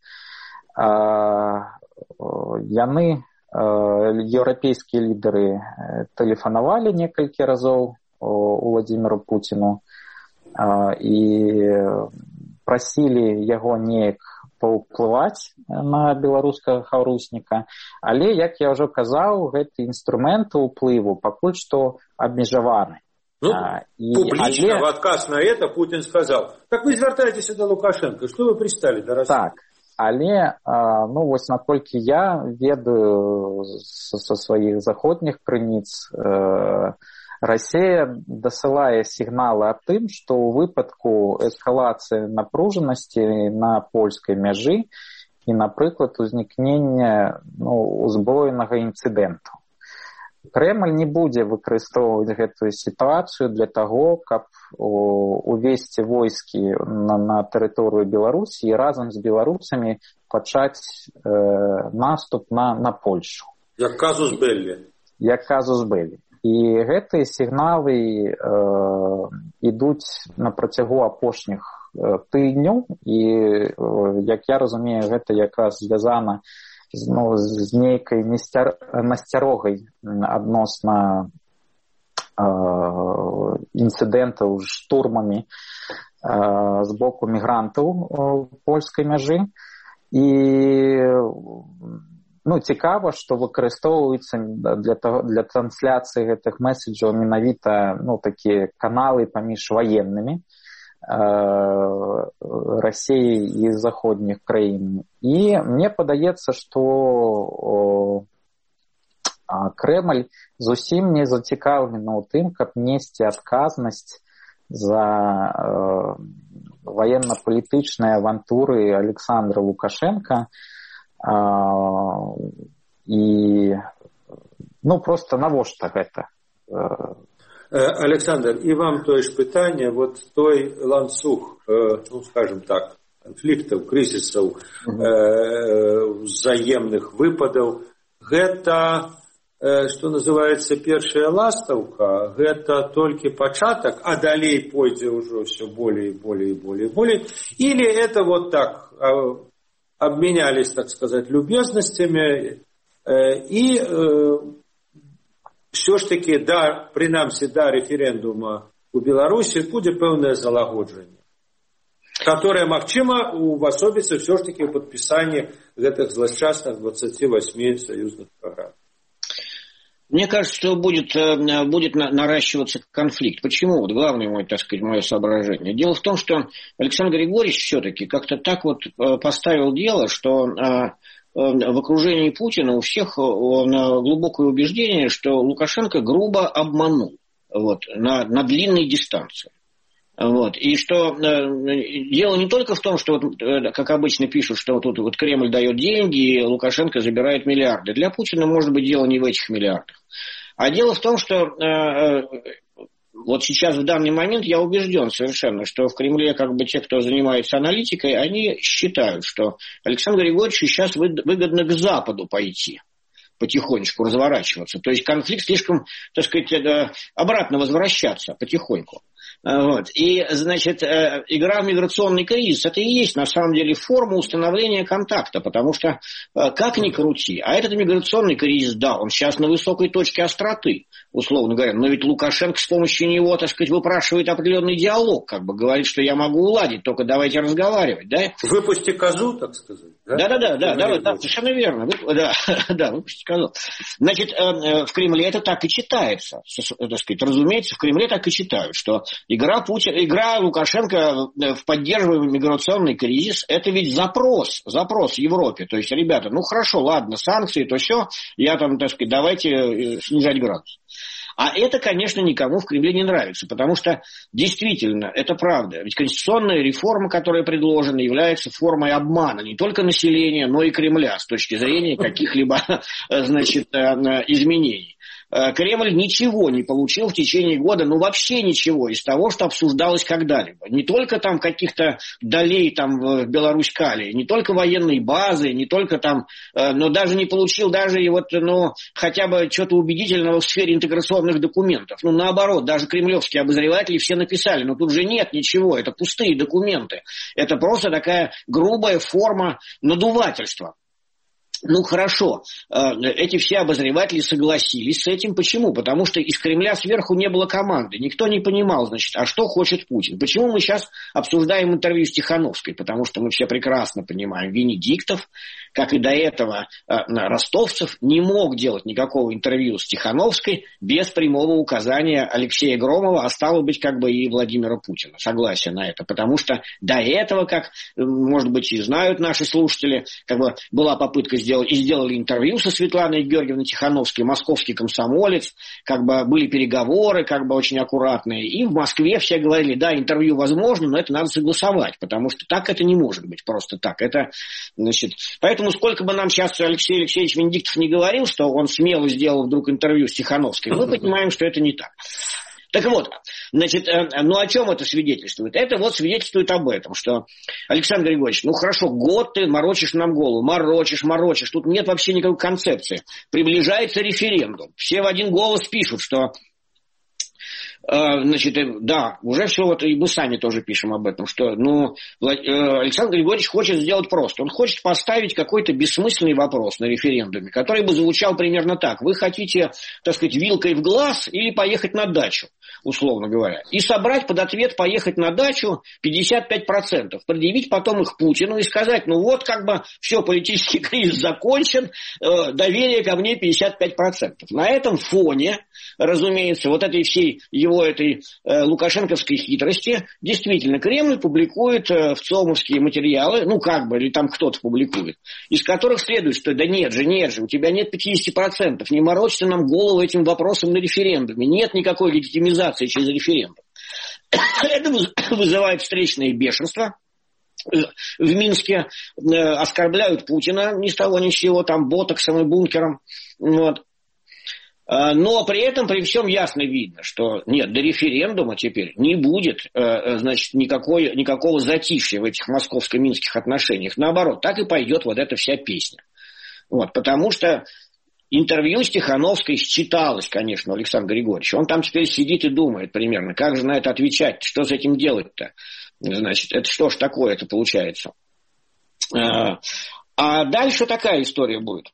Яны еўрапейскія лідары тэлефанавалі некалькі разоў Владзіміру Пуціну і прасілі яго неяк паўплываць на беларускага хаўрусніка, але, як я ўжо казаў, гэты інструмент уплыву пакуль што абмежаваны. Ну, и, публично, але... в отказ на это Путин сказал, так вы звяртаецеся до Лукашенко, что вы пристали до России? Так. Але, ну, вось наколькі я ведаю са сваіх заходніх крыніц, Расія дасылае сігналы аб тым, што ў выпадку эскалацыі напружанасці на польскай мяжы і, напрыклад, узнікнення ну, узброенага інцыдэнту. Крэмль не будзе выкарыстоўваць гэтую сітуацыю для таго, каб увесці войскі на, на тэрыторыю Беларусі і разам з беларусамі пачаць э, наступ на, на Польшу. Як казус беллі. Як казус беллі. І гэтыя сігналы э, ідуць на працягу апошніх э, тыдняў, і, э, як я разумею, гэта якраз звязана ну, з нейкай насцярогай адносна э, інцыдэнтаў з штурмамі э, з боку мігрантаў э, польскай мяжы. І ну, цікава, што выкарыстоўваюцца для, для трансляцыі гэтых месседжаў менавіта ну, такія каналы паміж ваеннымі России и заходних краін. И мне падаецца, что Кремль зусім не зацікаўлены ў тым, каб несці адказнасць за военно-палітычныя авантуры Александра Лукашенко. И ну просто навошта гэта? Александр, і вам тое ж пытанне, вот той ланцуг, ну, скажем так, конфликтаў, крызісаў, взаемных выпадаў, гэта, што называецца, першая ластаўка, гэта толькі пачатак, а далей пойдзе ўжо все более и более и более и более, или это вот так, обменялись, так сказать, любезностями, и все ж таки, да, принамсі, да рэферэндума у Беларусі будзе пэўнае залагоджанне, которое, магчыма, увасобіцца все ж таки в подписании гэтых злосчастных двадцати восьми союзных программ. Мне кажется, что будет, будет наращиваться конфликт. Почему? Вот главное мое, так сказать, мое соображение. Дело в том, что Александр Григорьевич все-таки как-то так вот поставил дело, что в окружении Путина у всех глубокое убеждение, что Лукашенко грубо обманул вот, на, на длинной дистанции. Вот. И что э, дело не только в том, что, вот, э, как обычно пишут, что тут вот Кремль дает деньги, и Лукашенко забирает миллиарды. Для Путина, может быть, дело не в этих миллиардах. А дело в том, что э, вот сейчас, в данный момент, я убежден совершенно, что в Кремле как бы те, кто занимается аналитикой, они считают, что Александру Григорьевичу сейчас выгодно к Западу пойти, потихонечку разворачиваться. То есть конфликт слишком, так сказать, обратно возвращаться потихоньку. Вот. И, значит, игра в миграционный кризис, это и есть, на самом деле, форма установления контакта, потому что, как ни крути, а этот миграционный кризис, да, он сейчас на высокой точке остроты, условно говоря, но ведь Лукашенко с помощью него, так сказать, выпрашивает определенный диалог, как бы говорит, что я могу уладить, только давайте разговаривать, да? Выпусти козу, так сказать. Да-да-да, да, да, да, совершенно верно, Вы, да, да, выпусти козу. Значит, в Кремле это так и читается, так сказать, разумеется, в Кремле так и читают, что Игра, Путин, игра Лукашенко в поддерживаемый миграционный кризис – это ведь запрос, запрос в Европе. То есть, ребята, ну хорошо, ладно, санкции, то все, я там, так сказать, давайте снижать градус. А это, конечно, никому в Кремле не нравится, потому что действительно, это правда. Ведь конституционная реформа, которая предложена, является формой обмана не только населения, но и Кремля с точки зрения каких-либо, значит, изменений. Кремль ничего не получил в течение года, ну вообще ничего из того, что обсуждалось когда-либо. Не только там каких-то долей там в Беларусь-Калии, не только военной базы, не только там, но даже не получил даже и вот, ну, хотя бы что-то убедительного в сфере интеграционных документов. Ну, наоборот, даже кремлевские обозреватели все написали, но тут же нет ничего, это пустые документы. Это просто такая грубая форма надувательства. Ну, хорошо, эти все обозреватели согласились с этим. Почему? Потому что из Кремля сверху не было команды. Никто не понимал, значит, а что хочет Путин. Почему мы сейчас обсуждаем интервью с Тихановской? Потому что мы все прекрасно понимаем, Венедиктов, как и до этого Ростовцев, не мог делать никакого интервью с Тихановской без прямого указания Алексея Громова, а стало быть, как бы и Владимира Путина. Согласие на это. Потому что до этого, как, может быть, и знают наши слушатели, как бы была попытка сделать и сделали интервью со Светланой Георгиевной Тихановской, московский комсомолец, как бы были переговоры, как бы очень аккуратные, и в Москве все говорили, да, интервью возможно, но это надо согласовать, потому что так это не может быть, просто так. Это, значит, поэтому сколько бы нам сейчас Алексей Алексеевич Венедиктов не говорил, что он смело сделал вдруг интервью с Тихановской, мы понимаем, что это не так. Так вот, значит, ну о чем это свидетельствует? Это вот свидетельствует об этом, что, Александр Григорьевич, ну хорошо, год ты морочишь нам голову, морочишь, морочишь, тут нет вообще никакой концепции. Приближается референдум. Все в один голос пишут, что Значит, да, уже все, вот и мы сами тоже пишем об этом, что, ну, Александр Григорьевич хочет сделать просто. Он хочет поставить какой-то бессмысленный вопрос на референдуме, который бы звучал примерно так. Вы хотите, так сказать, вилкой в глаз или поехать на дачу, условно говоря, и собрать под ответ поехать на дачу пятьдесят пять процентов, предъявить потом их Путину и сказать, ну вот как бы все, политический кризис закончен, доверие ко мне пятьдесят пять процентов. На этом фоне, разумеется, вот этой всей его этой э, лукашенковской хитрости, действительно, Кремль публикует э, в ЦИОМовские материалы, ну как бы, или там кто-то публикует, из которых следует, что да нет же, нет же, у тебя нет пятьдесят процентов, не морочьте нам голову этим вопросом на референдуме, нет никакой легитимизации через референдум. Это вызывает встречное бешенство. В Минске э, оскорбляют Путина ни с того ни с сего, там, ботоксом и бункером, вот. Но при этом, при всем ясно видно, что нет, до референдума теперь не будет, значит, никакой, никакого затишья в этих московско-минских отношениях. Наоборот, так и пойдет вот эта вся песня. Вот, потому что интервью с Тихановской считалось, конечно, у Александра Григорьевича. Он там теперь сидит и думает примерно, как же на это отвечать, что с этим делать-то. Значит, это что ж такое-то получается. А дальше такая история будет.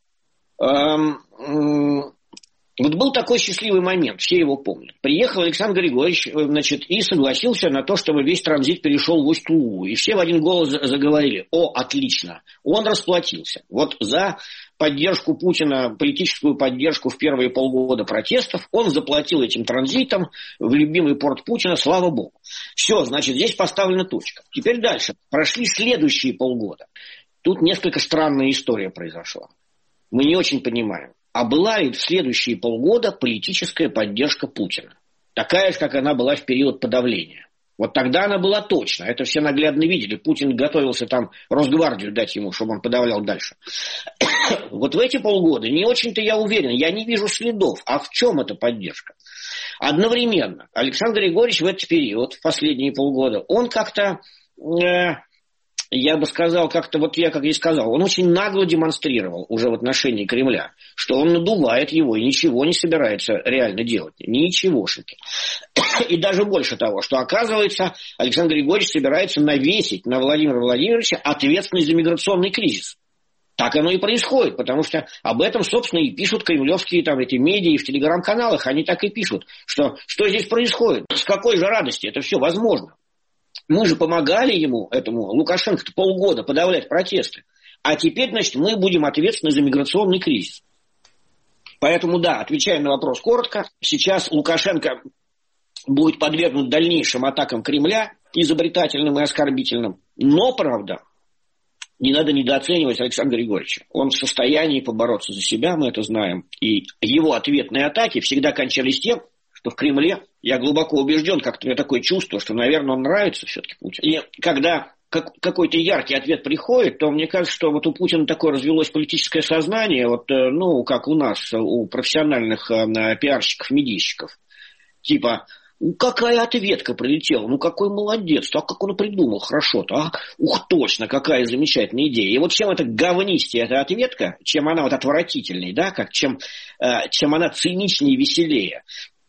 Вот был такой счастливый момент, все его помнят. Приехал Александр Григорьевич, значит, и согласился на то, чтобы весь транзит перешел в Усть-Лулу. И все в один голос заговорили: о, отлично, он расплатился. Вот за поддержку Путина, политическую поддержку в первые полгода протестов, он заплатил этим транзитом в любимый порт Путина, слава богу. Все, значит, здесь поставлена точка. Теперь дальше. Прошли следующие полгода. Тут несколько странная история произошла. Мы не очень понимаем. А была ли в следующие полгода политическая поддержка Путина? Такая же, как она была в период подавления. Вот тогда она была точно. Это все наглядно видели. Путин готовился там Росгвардию дать ему, чтобы он подавлял дальше. Вот в эти полгода не очень-то я уверен. Я не вижу следов. А в чем эта поддержка? Одновременно Александр Григорьевич в этот период, в последние полгода, он как-то... Э- Я бы сказал, как-то, вот я как и сказал, он очень нагло демонстрировал уже в отношении Кремля, что он надувает его и ничего не собирается реально делать. Ничегошеньки. И даже больше того, что, оказывается, Александр Григорьевич собирается навесить на Владимира Владимировича ответственность за миграционный кризис. Так оно и происходит, потому что об этом, собственно, и пишут кремлевские там эти медиа, и в телеграм-каналах они так и пишут, что что здесь происходит, с какой же радости это все возможно. Мы же помогали ему, этому Лукашенко, полгода подавлять протесты. А теперь, значит, мы будем ответственны за миграционный кризис. Поэтому, да, отвечая на вопрос коротко, сейчас Лукашенко будет подвергнут дальнейшим атакам Кремля, изобретательным и оскорбительным. Но, правда, не надо недооценивать Александра Григорьевича. Он в состоянии побороться за себя, мы это знаем. И его ответные атаки всегда кончались тем, что в Кремле, я глубоко убежден, как-то у меня такое чувство, что, наверное, он нравится все-таки Путину. И когда как, какой-то яркий ответ приходит, то мне кажется, что вот у Путина такое развелось политическое сознание, вот, ну, как у нас, у профессиональных э, пиарщиков, медийщиков. Типа, ну, какая ответка прилетела, ну, какой молодец, а как он придумал, хорошо-то, а? Ух, точно, какая замечательная идея. И вот чем это говнистее, эта ответка, чем она вот отвратительнее, да, как, чем, э, чем она циничнее и веселее.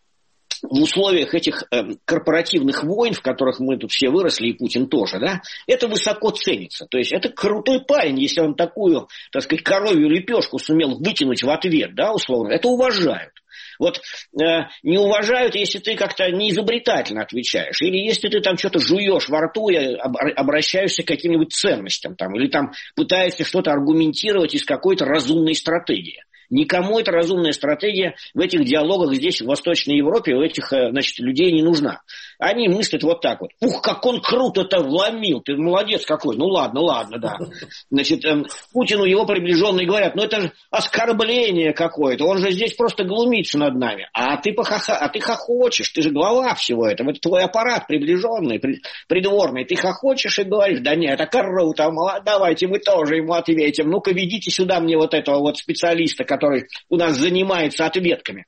В условиях этих э, корпоративных войн, в которых мы тут все выросли, и Путин тоже, да, это высоко ценится. То есть это крутой парень, если он такую, так сказать, коровью лепешку сумел вытянуть в ответ, да, условно, это уважают. Вот э, не уважают, если ты как-то неизобретательно отвечаешь, или если ты там что-то жуешь во рту и обращаешься к каким-нибудь ценностям, там, или там пытаешься что-то аргументировать из какой-то разумной стратегии. Никому эта разумная стратегия в этих диалогах здесь, в Восточной Европе, у этих, значит, людей не нужна. Они мыслят вот так вот. Ух, как он круто-то вломил, ты молодец какой. Ну ладно, ладно, да. Значит, э, Путину его приближенные говорят, ну это же оскорбление какое-то, он же здесь просто глумится над нами. А ты, похоха... а ты хохочешь, ты же глава всего этого, это твой аппарат приближенный, придворный. Ты хохочешь и говоришь, да нет, это круто, давайте мы тоже ему ответим. Ну-ка ведите сюда мне вот этого вот специалиста, который у нас занимается ответками.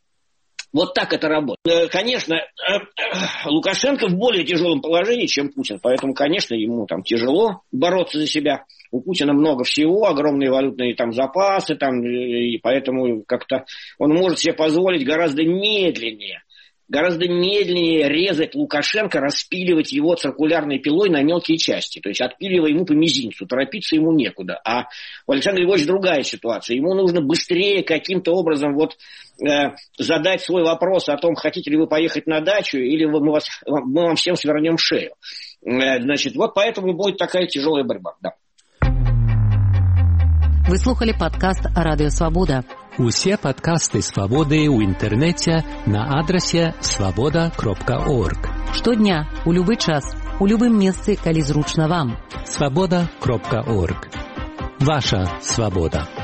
Вот так это работает. Конечно, Лукашенко в более тяжелом положении, чем Путин, поэтому, конечно, ему там тяжело бороться за себя. У Путина много всего, огромные валютные там запасы, там, и поэтому как-то он может себе позволить гораздо медленнее гораздо медленнее резать Лукашенко, распиливать его циркулярной пилой на мелкие части. То есть отпиливая ему по мизинцу, торопиться ему некуда. А у Александра Григорьевича другая ситуация. Ему нужно быстрее каким-то образом вот, э, задать свой вопрос о том, хотите ли вы поехать на дачу, или мы, вас, мы вам всем свернем шею. Э, значит, вот поэтому будет такая тяжелая борьба. Да. Вы слухали падкаст Радыё Свабода. Усе падкасты Свабоды ў інтэрнэце на адрасе свабода кропка орг. Штодня, у любы час, у любым месцы, калі зручна вам. свабода кропка орг. Ваша свабода.